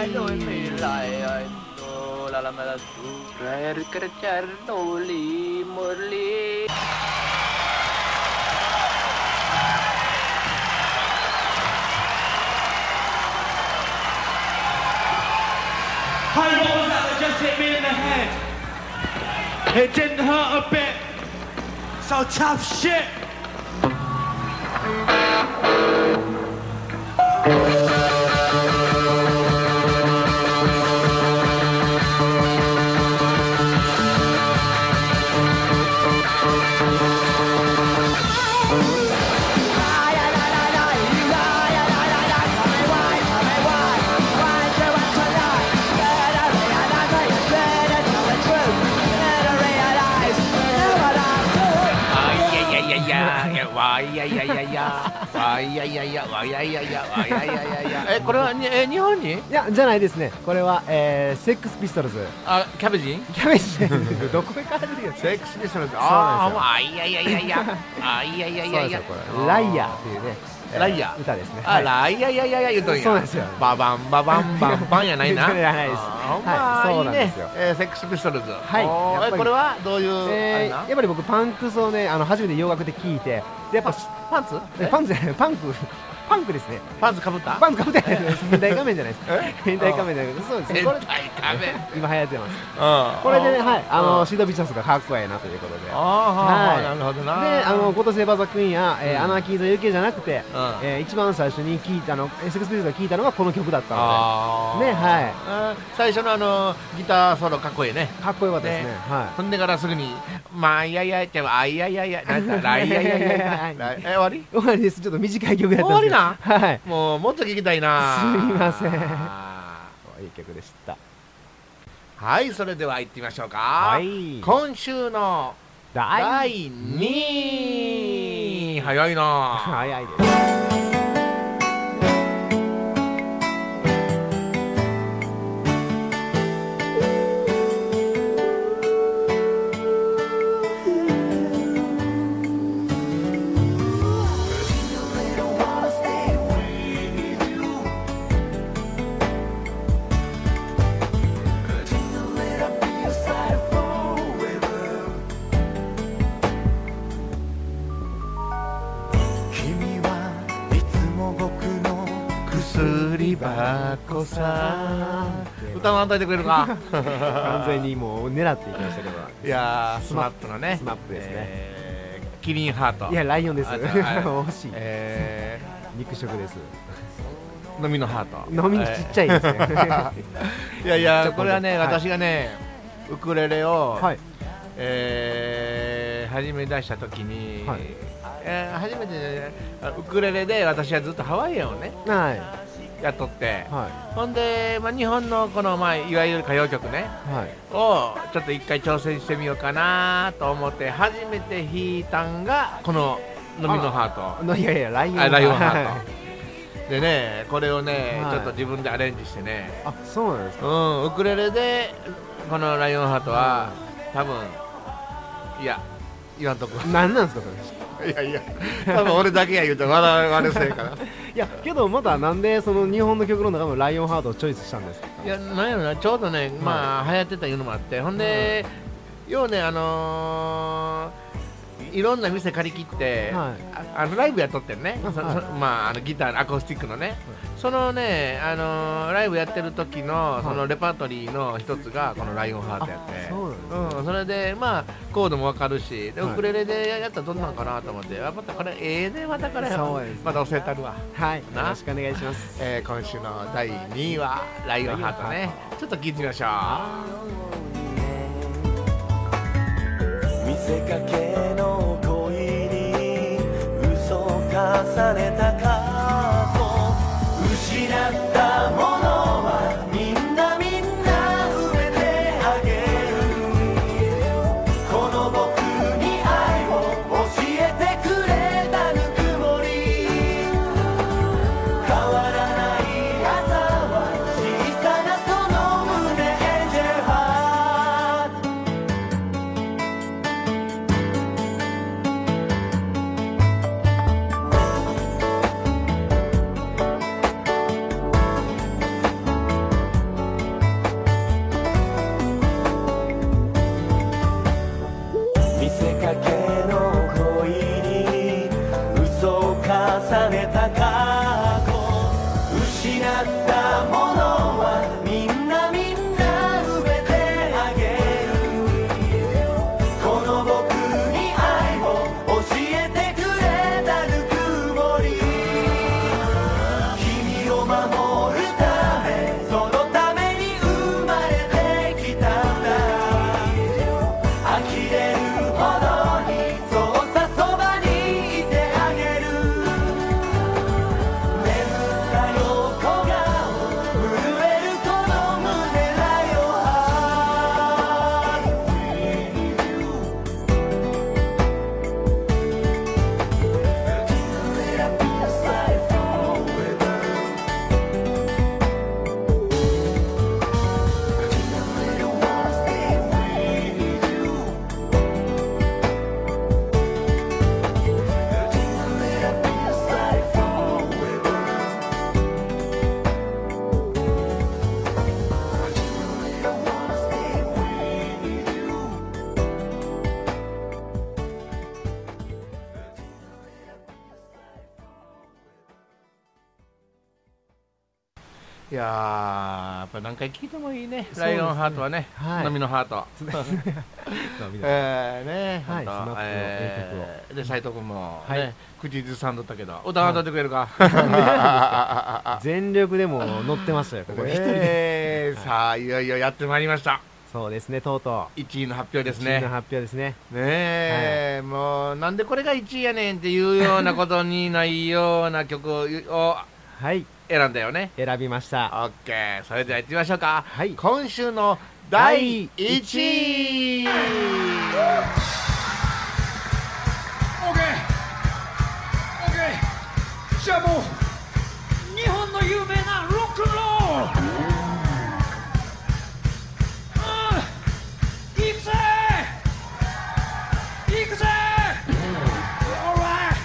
Hey, what was that that just hit me in the head? It didn't hurt a bit. So tough shit. これは日本に？ いやじゃないですね。これはセックスピストルズ。 キャベジン？ キャベジン。どこへ帰るやつ？ セックスピストルズ。 ライヤーっていうね。 ライヤー歌ですね。 ライヤー言うとんや。 そうなんですよ。 ババンババンバンバンやないな。 じゃないです。 そうなんですよ。セックスピストルズ。 はい。 これはどういうやっぱり僕パンクスをね初めて洋楽で聴いて、やっぱパンツ？ パンツじゃない、パンクですね。 パンツかぶった？ パンツかぶってないです。変態仮面じゃないです。変態仮面じゃないです。そうです。 変態仮面。 今流行ってます。これでね、はい、シードビッチャスがかっこええなということで。 はい。なるほどな。 で、今年エバザクイーンやアナーキーズ UK じゃなくて、一番最初に聞いたセックスピストルズが聞いたのがこの曲だったので、ね、はい。 最初のギターソロかっこいいね。 かっこよかったですね。はい。 ほんでからすぐにいやいやってあいやいやいやなんだライやいやいや終わり？ 終わりです。ちょっと短い曲やったんですけど。 終わりな？ はい。 もっと聞きたいな。 すみません。いい曲でした。 はい、それでは行ってみましょうか。 はい。 今週の第2位。早いな。 早いです。 箱さ歌わんといてくれるか。 完全にもう狙っていきましたけど。 いやスマップのね。 スマップですね。 キリンハート。 いやライオンです。惜しい。肉食です。 飲みのハート。 飲みにちっちゃいですね。 いやいやこれはね私がねウクレレを始め出した時に初めてウクレレで私はずっとハワイアンをねやっとって、ほんで日本のこのいわゆる歌謡曲ねをちょっと一回挑戦してみようかなと思って初めて弾いたんがこの飲みのハート。 いやいやライオンハートでねこれをねちょっと自分でアレンジしてね。 あ、そうなんですか。 ウクレレでこのライオンハートは多分いや言わんとこ。 何なんですかそれ。いやいや多分俺だけや言うと笑わせえから。 いやけどまたなんでその日本の曲の中のライオンハートをチョイスしたんですか。 いやなんやろなちょうどね流行ってたいうのもあってほんで要はねいろんな店借り切って、ライブやっとってんね、ギターアコースティックのね、そのね、ライブやってる時のそのレパートリーの一つがこのライオンハートやって、それでコードも分かるし、ウクレレでやったらどんなんかなと思って、またこれまたこれまた教えたるわ。 はい、よろしくお願いします。 今週の第2位はライオンハートね、ちょっと聞いてみましょう。 見せかけの恋に嘘を重ねた過去、失ったものはみんな埋めてあげる。この僕に愛を教えていやーやっぱ何回聞いてもいいね。ライオンハートはね、飲みのハート。ね、 はい、スマップの名曲を。 で斉藤君もね口ずさんだったけど、歌わんとってくれるか。 全力でも乗ってましたよここ一人で。 さあいよいよやってまいりました。 そうですね、とうとう1位の発表ですね。 1位の発表ですね。 ねえ、もうなんでこれが1位やねんっていうようなことにないような曲をはい選んだよね。 選びました。 オッケー、それでは行ってみましょうか。 はい、 今週の第1位。 じゃあもう日本の有名なロックンロール、行くぜ行くぜ、オーライ、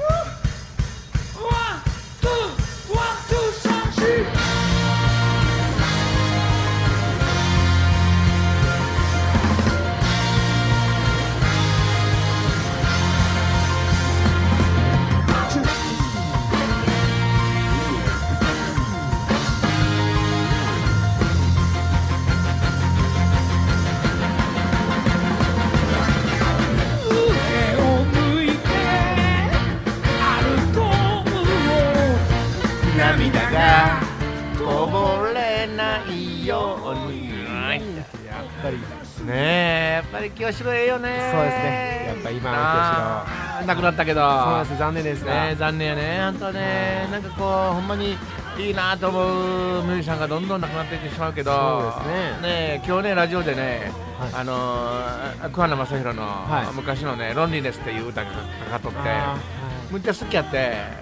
ワンツー3、4。 涙がこぼれないように。 やっぱりねえ、やっぱり清志郎ええよね。 そうですね、やっぱ今の清志郎亡くなったけど。 そうです、残念ですね。 残念やね、本当ね。なんかこうほんまにいいなと思うミュージシャンがどんどん亡くなっていってしまうけど。 そうですね。 ね、今日ねラジオでね、桑名正宏の昔のね「ロンリネス」っていう歌がかかっとって、むっちゃ好きやって。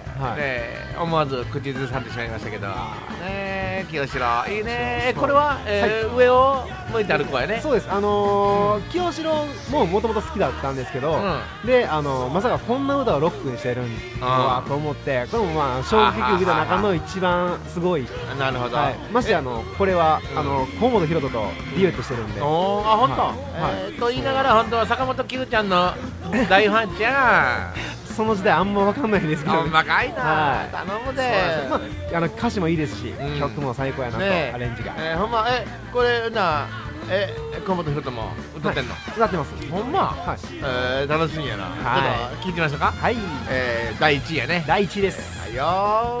思わず口ずさんでしまいましたけどね。清志郎いいね。これは上を向いて歩くわよね。 そうです。清志郎ももともと好きだったんですけど、でまさかこんな歌をロックにしてるんだと思って、これもまあ衝撃受けた中の一番すごい。 なるほど。 ましてこれは河本大翔とデュエットしてるんで。 本当。と言いながら本当は坂本九ちゃんの大ファンじゃん。 その時代あんま分かんないですけど、 若いな、頼むで。 歌詞もいいですし、曲も最高やなと、アレンジが。 ほんま、これな、河本大翔も歌ってんの？ 歌ってます。 ほんま？楽しみやな。ちょっと聞いてみましょうか。 はい。 第1位やね。 第1位です。 はいよ。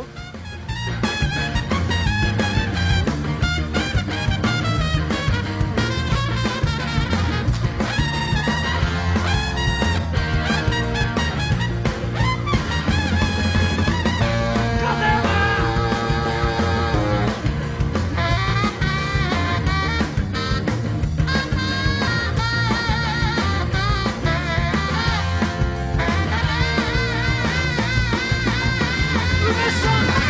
Listen!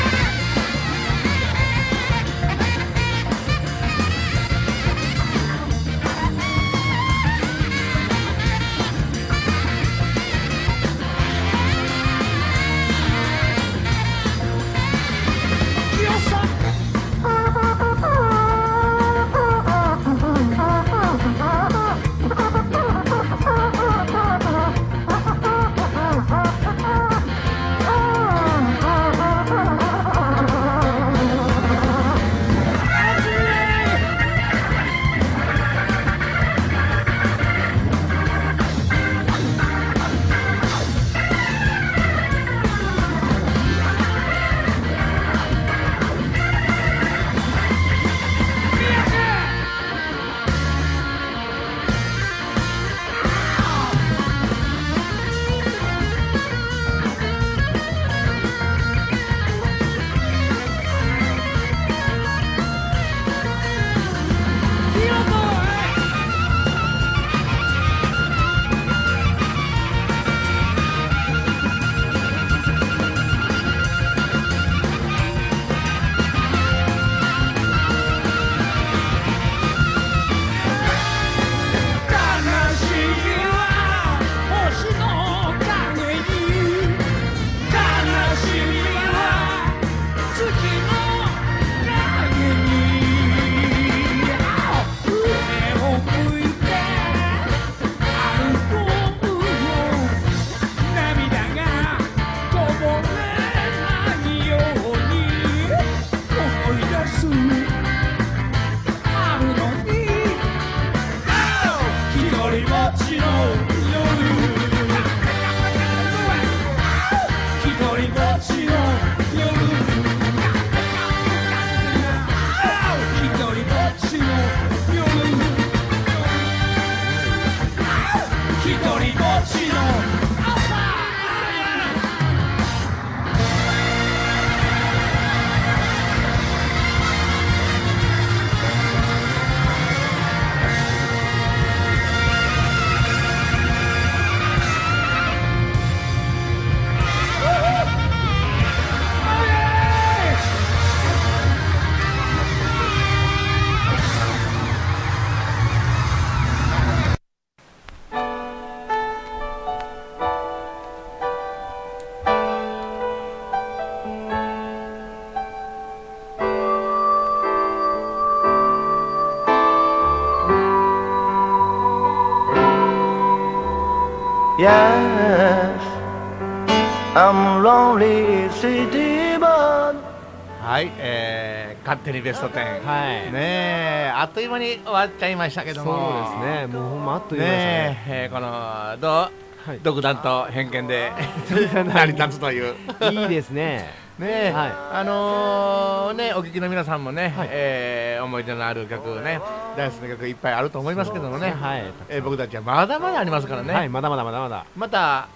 Yes, I'm lonely city bird。 はい、勝手にベスト10、 はいねえ、あっという間に終わっちゃいましたけども、 そうですね、もうほんまあっという間でしたね。 ね、この独断と偏見で成り立つといういいですね。 ね、 はい、 ね、お聞きの皆さんもね、思い出のある曲ね、大好きな曲いっぱいあると思いますけどもね、 はい、 僕たちはまだまだありますからね、 はい、また、 また、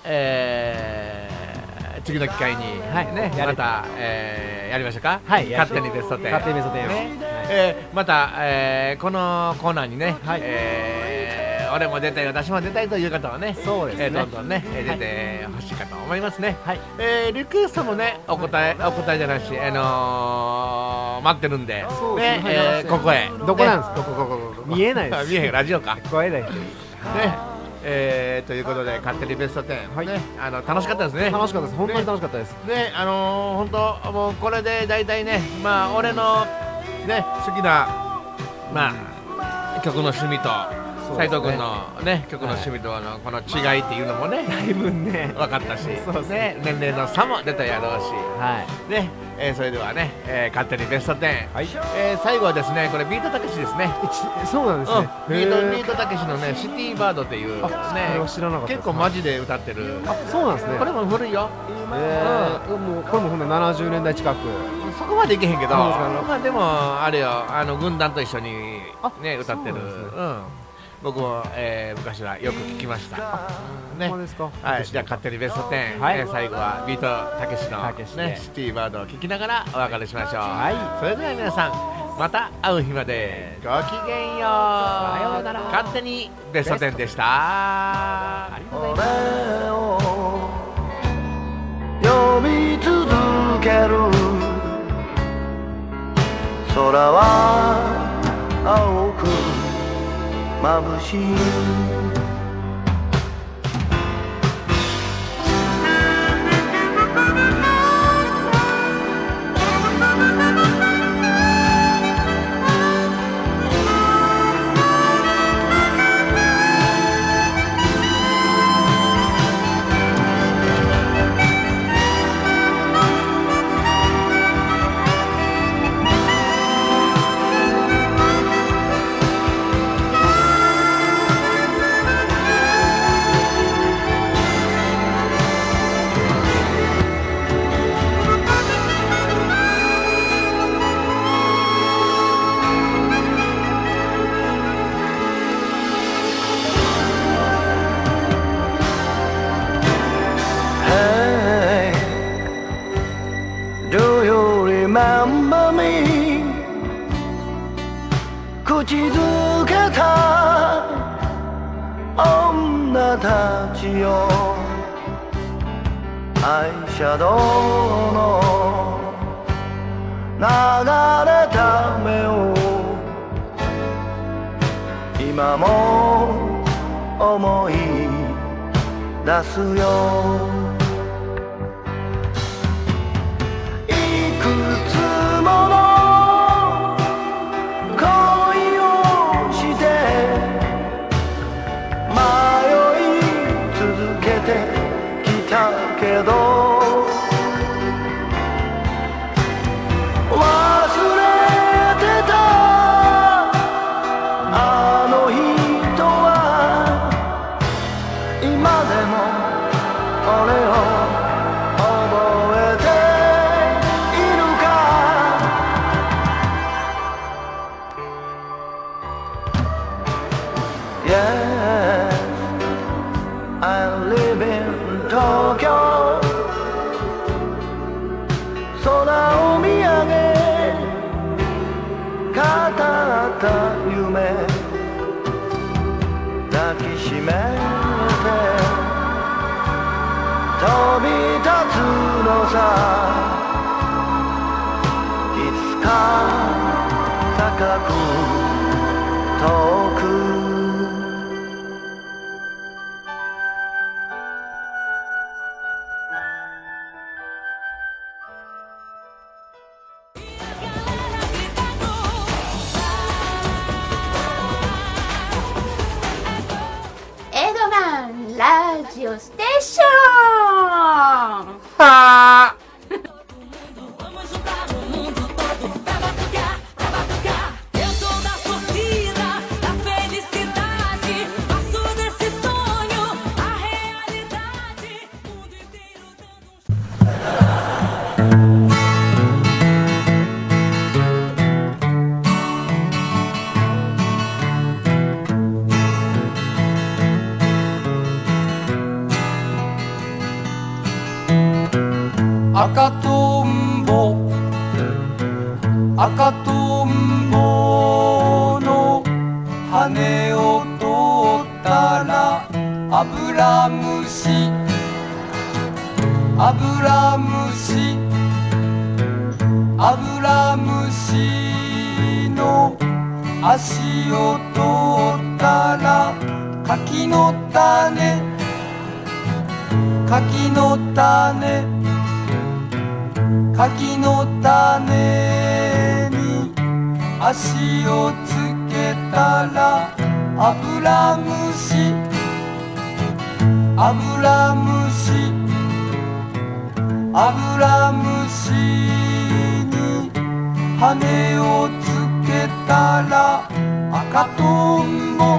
次の機会に、ね、また、やりましょうか、 はい、 勝手にベスト10、 勝手にベスト10、 ね、また、このコーナーにね、俺も出たい、私も出たいという方はね、 そうですね、 どんどんね、出てほしいかと思いますね。 はい、 リクエストもね、お答えじゃないし、待ってるんで、ね、ここへ。 どこなんですか？ こ見えないです。 見えへん、ラジオか。 声だけ。 ね、ということで、勝手にベスト10、ね、楽しかったですね。 楽しかったです。本当に楽しかったです。 ね、本当、もうこれで大体ね、まあ、俺のね、好きな、まあ、曲の趣味と、斉藤君のね、曲の趣味とのこの違いっていうのもね、 だいぶね、 分かったし、 そうですね、 年齢の差も出たやろうし、ね、それではね、勝手にベスト10、最後はですね、これビートたけしですね。 そうなんですね。 ビートたけしのね、シティバードっていうね、結構マジで歌ってる。 そうなんですね。 これも古いよ。 これもほんの70年代近く。 そこまでいけへんけど、まあでもあれよ、軍団と一緒にね歌ってる。僕も、昔はよく聞きました。ね、はい、じゃあ勝手にベスト10、最後はビートたけしのね、シティバードを聞きながらお別れしましょう。それでは皆さん、また会う日までごきげんよう。さようなら。勝手にベスト10でした。ありがとうございます。 呼び続ける空は青く眩しい。口づけた女たちよ、アイシャドウの流れた目を今も思い出すよ。いくつものけど忘れてたあの人は今でも俺を覚えているか。 Yeah, I live in Tokyo。空を見上げ語った夢抱きしめて飛び立つのさ、いつか高く遠く。 ララジオステーション。 は赤とんぼ赤とんぼの羽を取ったらアブラムシアブラムシアブラムシの足を取ったら柿の種柿の種柿の種に足をつけたらアブラムシアブラムシアブラムシに羽をつけたら赤とんぼ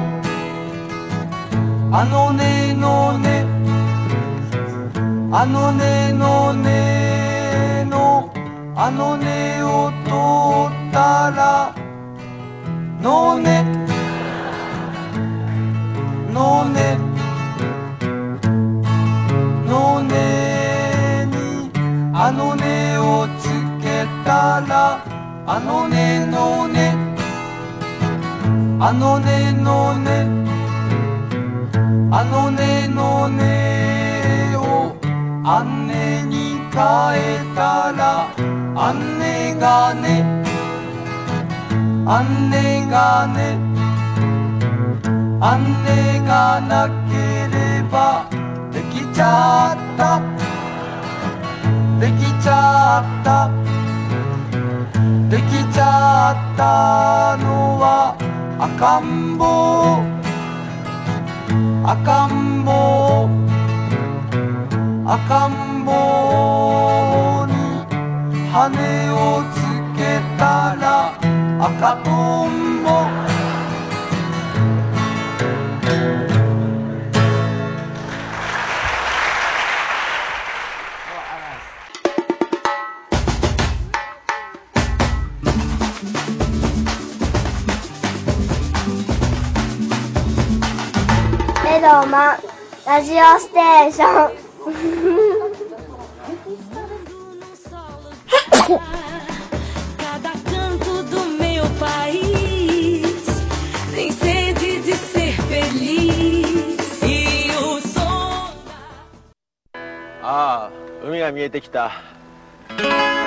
あのねのねあのねのねのあのねを取ったらのねのねのねにあのねをつけたらあのねのねあのねのねあのねのねをあんねに変えたらあんねがねあんねがねあんねがなければできちゃったできちゃったできちゃったのは赤ん坊赤ん坊赤ん坊に羽をつけたら赤とんぼレドマンラジオステーション。 Cada canto do meu país tem sede de ser feliz e o som. ああ、海が見えてきた。俺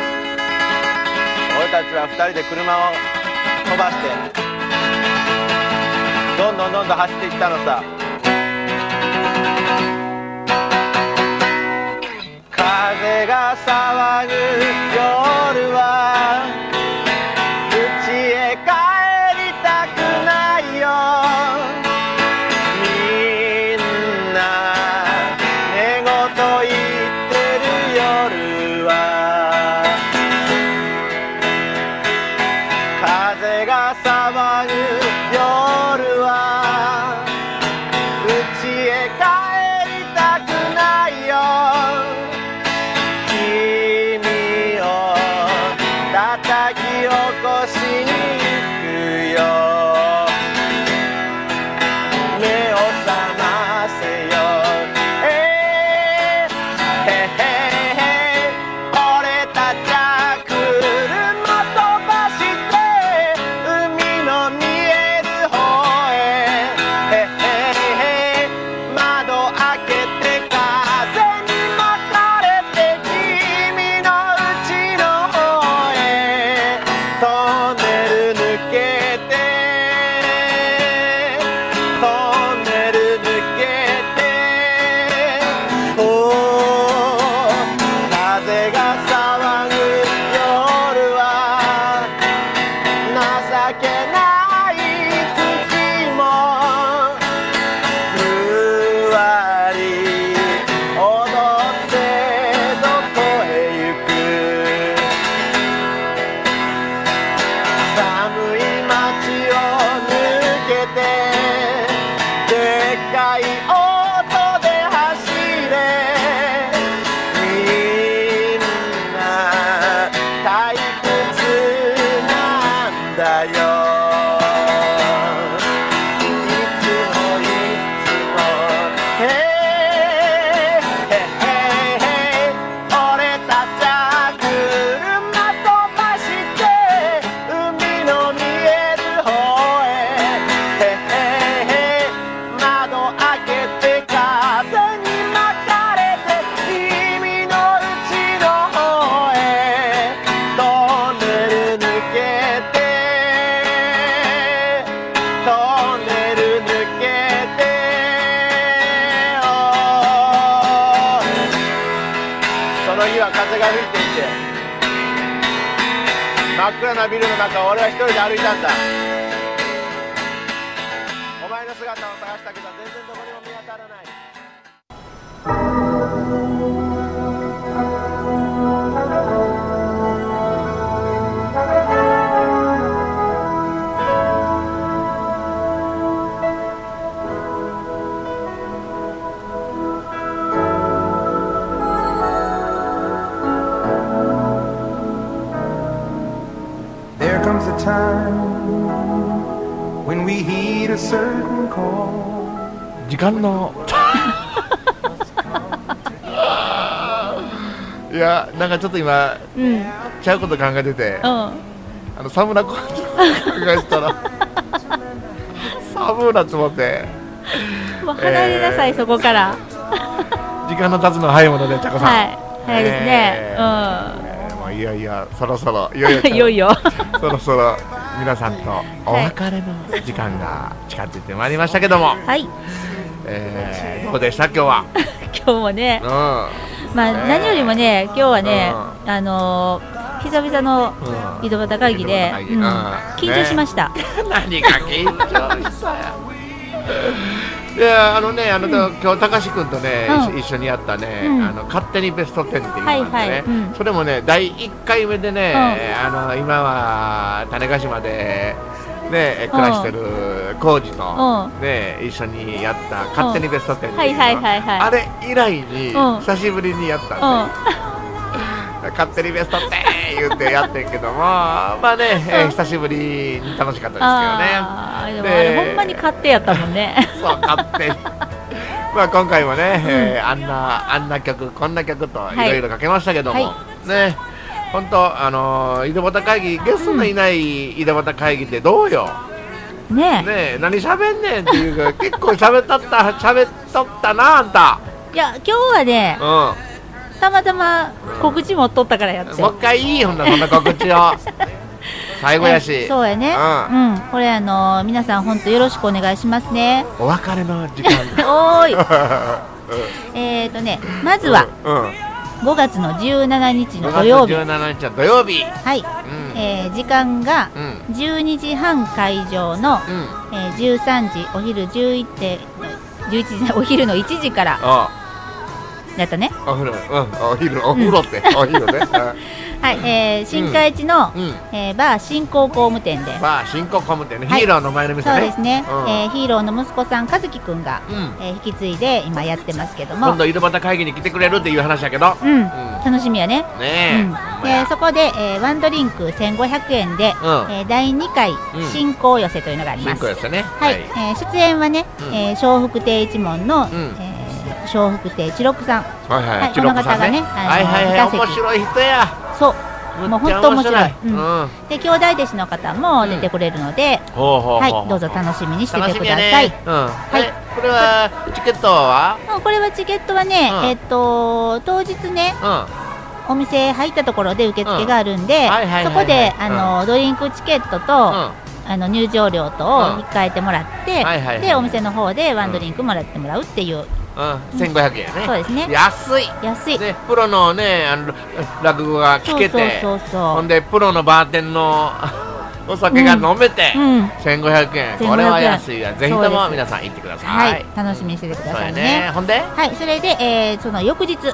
たちは2人で車を飛ばしてどんどん走っていったのさ。風が騒ぐ夜は家へ帰りたくないよ。みんな寝言言ってる夜は風が騒ぐ夜は家へ帰りたくないよ。君をてでっかい音で走れみんな退屈なんだよいつもへ俺たちは車飛ばして海の見える方へ窓開けて風に巻かれて君の家の方へトンネル抜けてトンネル抜けてその日は風が吹いていて真っ暗なビルの中を俺は一人で歩いたんだお前の姿を探したけど全然どこにも見当たらない There comes a time when we heed a certain call. 時間のいやなんかちょっと今、ちゃうこと考えてて、サムラコ考えてたら寒いなと思って、 もう離れなさい、そこから時間の経つのは早いもので、ちゃこさん、 早いですね、 もういやそろそろいよそろそろ皆さんとお別れの時間が近づいてまいりましたけども、どうでした今日は今日もね、何よりもね今日はね、久々の井戸端会議で、緊張しました。 何が緊張したやいや今日高志君とね、一緒にやったね、勝手にベスト10っていうのがあってね、それもね第1回目でね、今は種子島でね暮らしてる浩二とね一緒にやった勝手にベスト10っていうの、あれ以来に久しぶりにやったんで、勝手にベスト10言ってやってんけども、まあね、久しぶりに楽しかったですけどね。 でもあれほんまに勝手やったもんね。 そう勝手にまあ今回もね、あんな曲こんな曲といろいろかけましたけども、ね本当井戸端会議ゲストのいない井戸端会議ってどうよ。 ね何喋んねんっていうか結構喋っとったなあんた。 いや今日はね、たまたま告知持っとったからやって、 もう一回いいそんな告知を最後やしそうやね、これ皆さん本当よろしくお願いしますね。 お別れの時間おーいまずは、5月の17日の土曜日、 17日の土曜日、 時間が12時半会場の、13時お昼11時お昼の1時からやったね。お風呂ってお昼ね。新海地のバー新興工務店で、 ヒーローの前の店ね。 そうですね。ヒーローの息子さん和樹くんが引き継いで今やってますけども、 今度井戸端会議に来てくれるっていう話だけど、 楽しみやね。そこでワンドリンク1500円で第2回新興寄せというのがあります。出演はね笑福亭一門の笑福亭一六さん、この方がね、 面白い人や。 そう、もう本当面白い。で兄弟弟子の方も出てくれるので、どうぞ楽しみにしててください。 これはチケットは？ これはチケットはね、当日ね、お店入ったところで受付があるんで、そこでドリンクチケットと入場料とを控えてもらって、でお店の方でワンドリンクもらってもらうっていう。 1500円ね。 そうですね。 安い。プロのね落語が聞けて、ほんでプロのバーテンのお酒が飲めて1500円、これは安いわ。ぜひとも皆さん行ってください。 はい、楽しみにしててくださいね。 ほんで、 はい、それでその翌日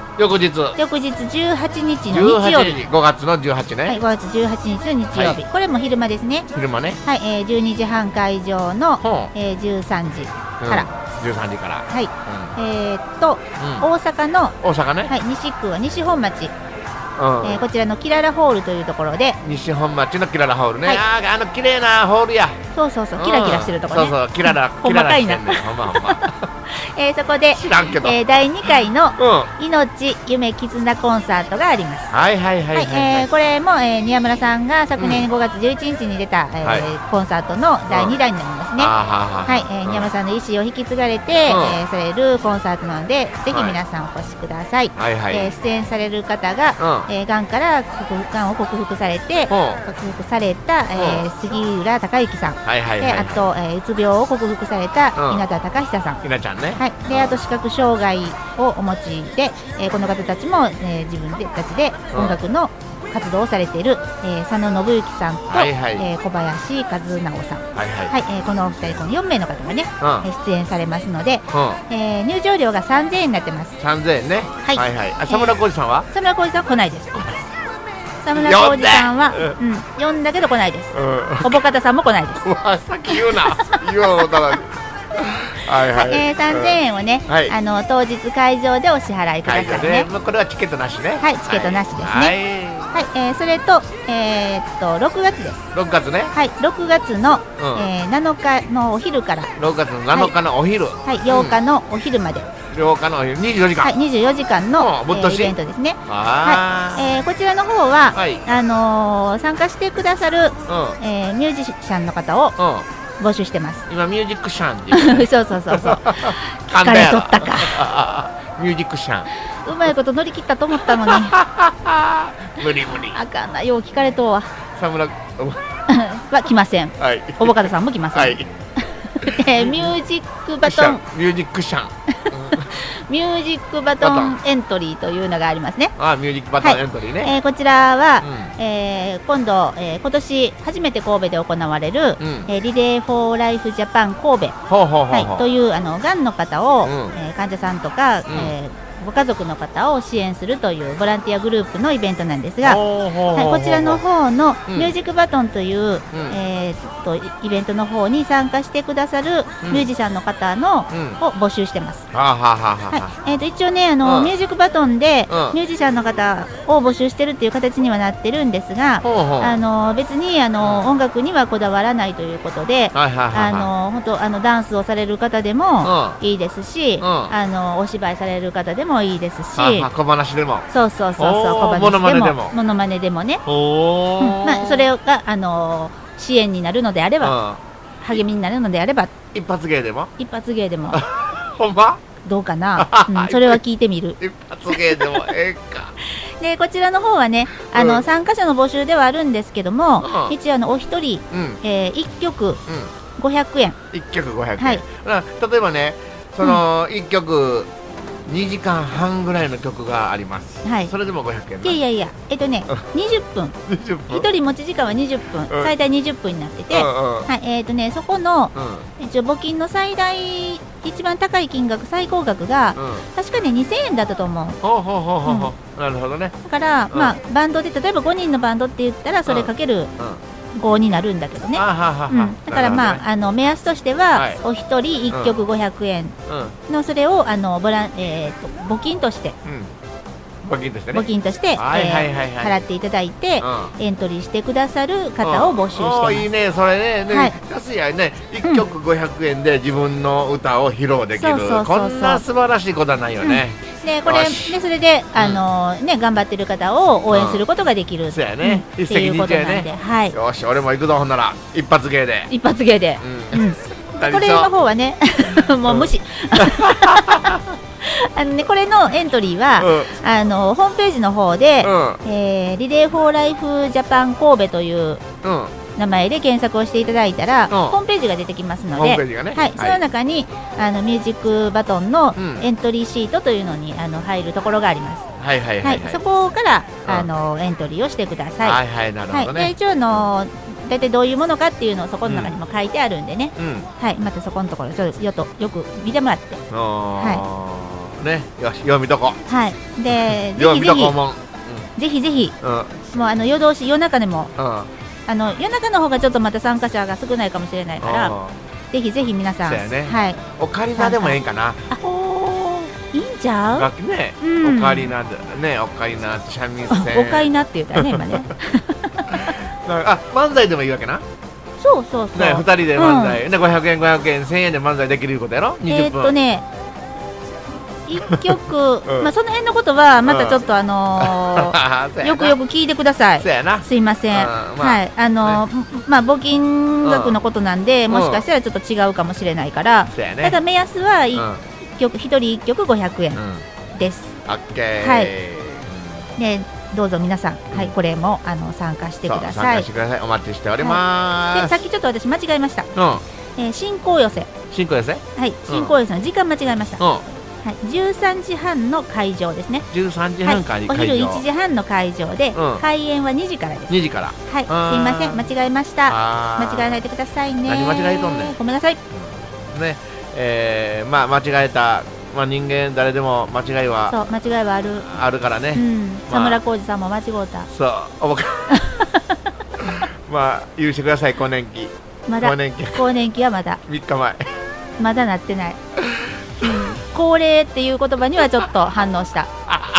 18日の日曜日、 5月の18ね。 はい、5月18日の日曜日、これも昼間ですね。 昼間ね。 はい、12時半会場の13時から。 13時から。 はい。大阪のね。 はい、西区は西本町。こちらのキララホールというところで、 西本町のキララホールね。綺麗なホールや。 そう、キラキラしてるところね。 そう、キララ細かいな。そこで第2回の命夢絆コンサートがあります。これも宮村さんが昨年5月11日に出たコンサートの第2弾になりますね。はい、宮村さんの意思を引き継がれてされるコンサートなので、ぜひ皆さんお越しください。出演される方ががんからがんを克服された杉浦隆之さん、あとうつ病を克服された稲田隆久さん、 稲ちゃんね。 で、あと視覚障害をお持ちで、この方たちも自分たちで音楽の活動をされている佐野信之さんと小林和直さん、このお二人、この4名の方がね出演されますので、入場料が3000円になってます。 3000円ね。佐村浩二さんは？ 佐村浩二さんは来ないです。佐村浩二さんは呼んだけど来ないです。おぼかたさんも来ないです。 さっき言うな。言わんだら。 3000円をね、当日会場でお支払いくださいね。 これはチケットなしね。 はい、チケットなしですね。はい、それと6月です。 6月ね。 はい、6月の7日のお昼から。 6月の7日のお昼。 はい、8日のお昼まで。 8日のお昼、24時間。 はい、24時間のイベントですね。はい、こちらの方は参加してくださるミュージシャンの方を募集してます。 今ミュージックシャンっていう。 そう聞かれとったか。 ミュージックシャン。 うまいこと乗り切ったと思ったのに。 無理。 あかんな、よう聞かれとうわ。 佐村は来ません。おぼかたさんも来ません。ミュージックバトン。 ミュージックシャン。 ミュージックバトンエントリーというのがありますね。 ミュージックバトンエントリーね。 こちらは今度今年初めて神戸で行われるリレー・フォー・ライフ・ジャパン神戸というがんの方を患者さんとかご家族の方を支援するというボランティアグループのイベントなんですが、こちらの方のミュージックバトンというイベントの方に参加してくださるミュージシャンの方のを募集してます。一応ねミュージックバトンでミュージシャンの方を募集してるっていう形にはなってるんですが、別に音楽にはこだわらないということで、本当ダンスをされる方でもいいですし、お芝居される方でもいいですし、 小話でも、 小話でもモノマネでもね、それが支援になるのであれば、励みになるのであれば、 一発芸でもほんまどうかな、それは聞いてみる。 一発芸でもかで、こちらの方はね参加者の募集ではあるんですけども、一応お一人1曲500円。 1曲500円。例えばね、その1曲2時間半ぐらいの曲があります。それでも500円。 いや20分。1人持ち時間は20分、最大20分になってて、そこの一応募金の最大一番高い金額、最高額が確かに2000円だったと思う。 なるほどね。 だからバンドで例えば5人のバンドって言ったらそれかける5になるんだけどね。だから目安としてはお一人1曲500円の、それを募金として払っていただいてエントリーしてくださる方を募集してます。 いいね、それね。安いやね。1曲500円で自分の歌を披露できる、こんな素晴らしいことはないよね。 でこれでそれで頑張ってる方を応援することができるっていうことなんで、 よし、俺も行くぞ。ほんなら一発芸で。 これの方はねもう無視。これのエントリーはホームページの方でリレー・フォー・ライフ・ジャパン神戸という名前で検索をしていただいたらホームページが出てきますので、その中にミュージックバトンのエントリーシートというのに入るところがあります。そこからエントリーをしてください。 なるほどね。 一応大体どういうものかっていうのをそこの中にも書いてあるんでね、はい、またそこのところちょっとよく見てもらって、 ね、よし読みとこ。 はい。でぜひぜひもう夜通し夜中でも夜中の方がちょっとまた参加者が少ないかもしれないからぜひぜひ皆さん、はい、 オカリナでもええんかな。 いいんちゃうね、オカリナでね、オカリナ三味線オカリナって言ったらね今ね漫才でもいいわけな。 そうそうそうね、2人で漫才、500円500円1000円で漫才できることやろ。20分 1曲まあその辺のことはまたちょっとよくよく聞いてください。すいません。はいまあ募金額のことなんでもしかしたらちょっと違うかもしれないからだから目安は1人1曲500円です。 オッケー。 はい。でどうぞ皆さんはいこれも参加してください。 参加してください。お待ちしております。 でさっきちょっと私間違えました。進行寄せ。 進行寄せ。 はい。進行寄せの時間間違えました。はい、13時半の会場ですね。 13時半会場、 お昼1時半の会場で、開演は2時からです。 2時から。 はい、すいません、間違えました。間違えないでくださいね。 何間違えとんねん。 ごめんなさい。 ね、まあ間違えた、まあ人間誰でも間違いは。 そう、間違いはあるからね。 佐村浩二さんも間違うた。 そう、まあ許してください更年期。 まだ。更年期はまだ。 3日前。 まだなってない。高齢っていう言葉にはちょっと反応した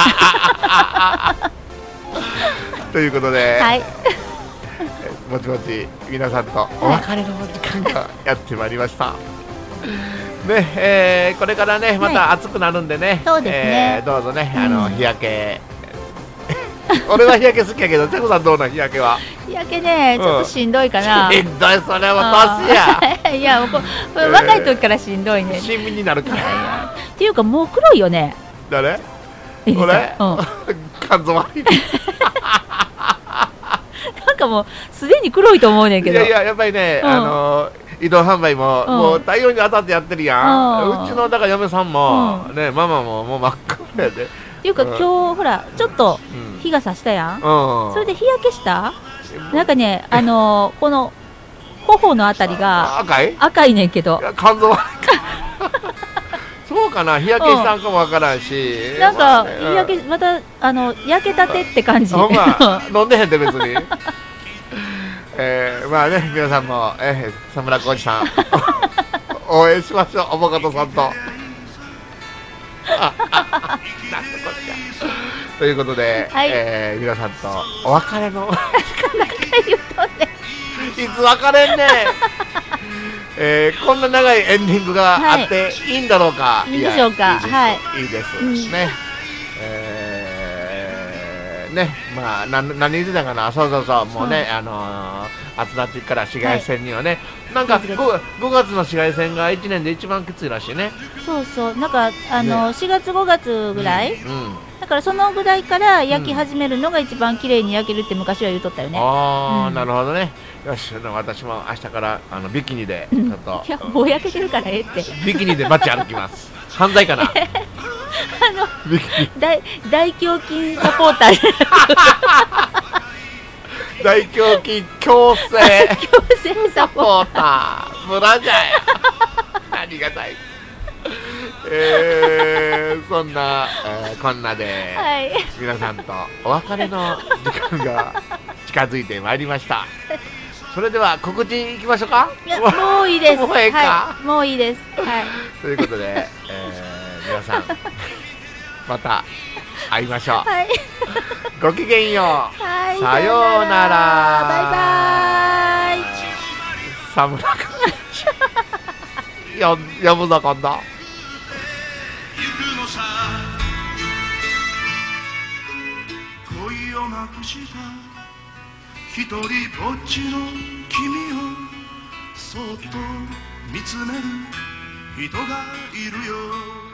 ということで、 はい、 ぼちぼち皆さんとお別れの時間がやってまいりました、ねこれからねまた暑くなるんでね、 そうですね、 どうぞね日焼け俺は日焼け好きやけどチャコさんどうなん日焼けは。 日焼けねちょっとしんどいかな。 しんどいそれは年や。 いやこれ若い時からしんどいね。 親身になるから。 っていうかもう黒いよね。 誰？俺？肝臓悪い。 なんかもうすでに黒いと思うねんけど。 いややっぱりね移動販売ももう太陽に当たってやってるやん。うちのだから嫁さんもねママももう真っ黒やで。 っていうか今日ほらちょっと日が差したやん、それで日焼けしたなんかねこの頬のあたりが赤いねんけど肝臓そうかな日焼けしたんかもわからんしなんか日焼けまた焼けたてって感じ。 ほんま飲んでへんで別にまあね皆さんも佐村浩二さん応援しましょうおぼかとさんとということで、皆さんとお別れのいつ別れんねこんな長いエンディングがあっていいんだろうか。 いいでしょうか。 いいですね。ねまあ何言ってたかな。そうもうね暑なってから紫外線にはねなんか5月の紫外線が1年で一番きついらしいね。 そうなんか4月5月ぐらいだからそのぐらいから焼き始めるのが一番綺麗に焼けるって昔は言うとったよね。 なるほどね。よし私も明日からビキニでちょっといやもう焼けてるからってビキニで街歩きます。犯罪かな大胸筋サポーター大胸筋強制サポーターブラジャーやありがたいそんな、こんなで、皆さんとお別れの時間が近づいてまいりましたそれでは告知いきましょうか。 いやもういいです。 もうええか、 もういいです。 ということで、皆さんまた会いましょう。ごきげんよう。さようなら。 バイバイ。 サムラ君呼ぶぞ今度。 恋をなくした一人ぼっちの君をそっと見つめる人がいるよ。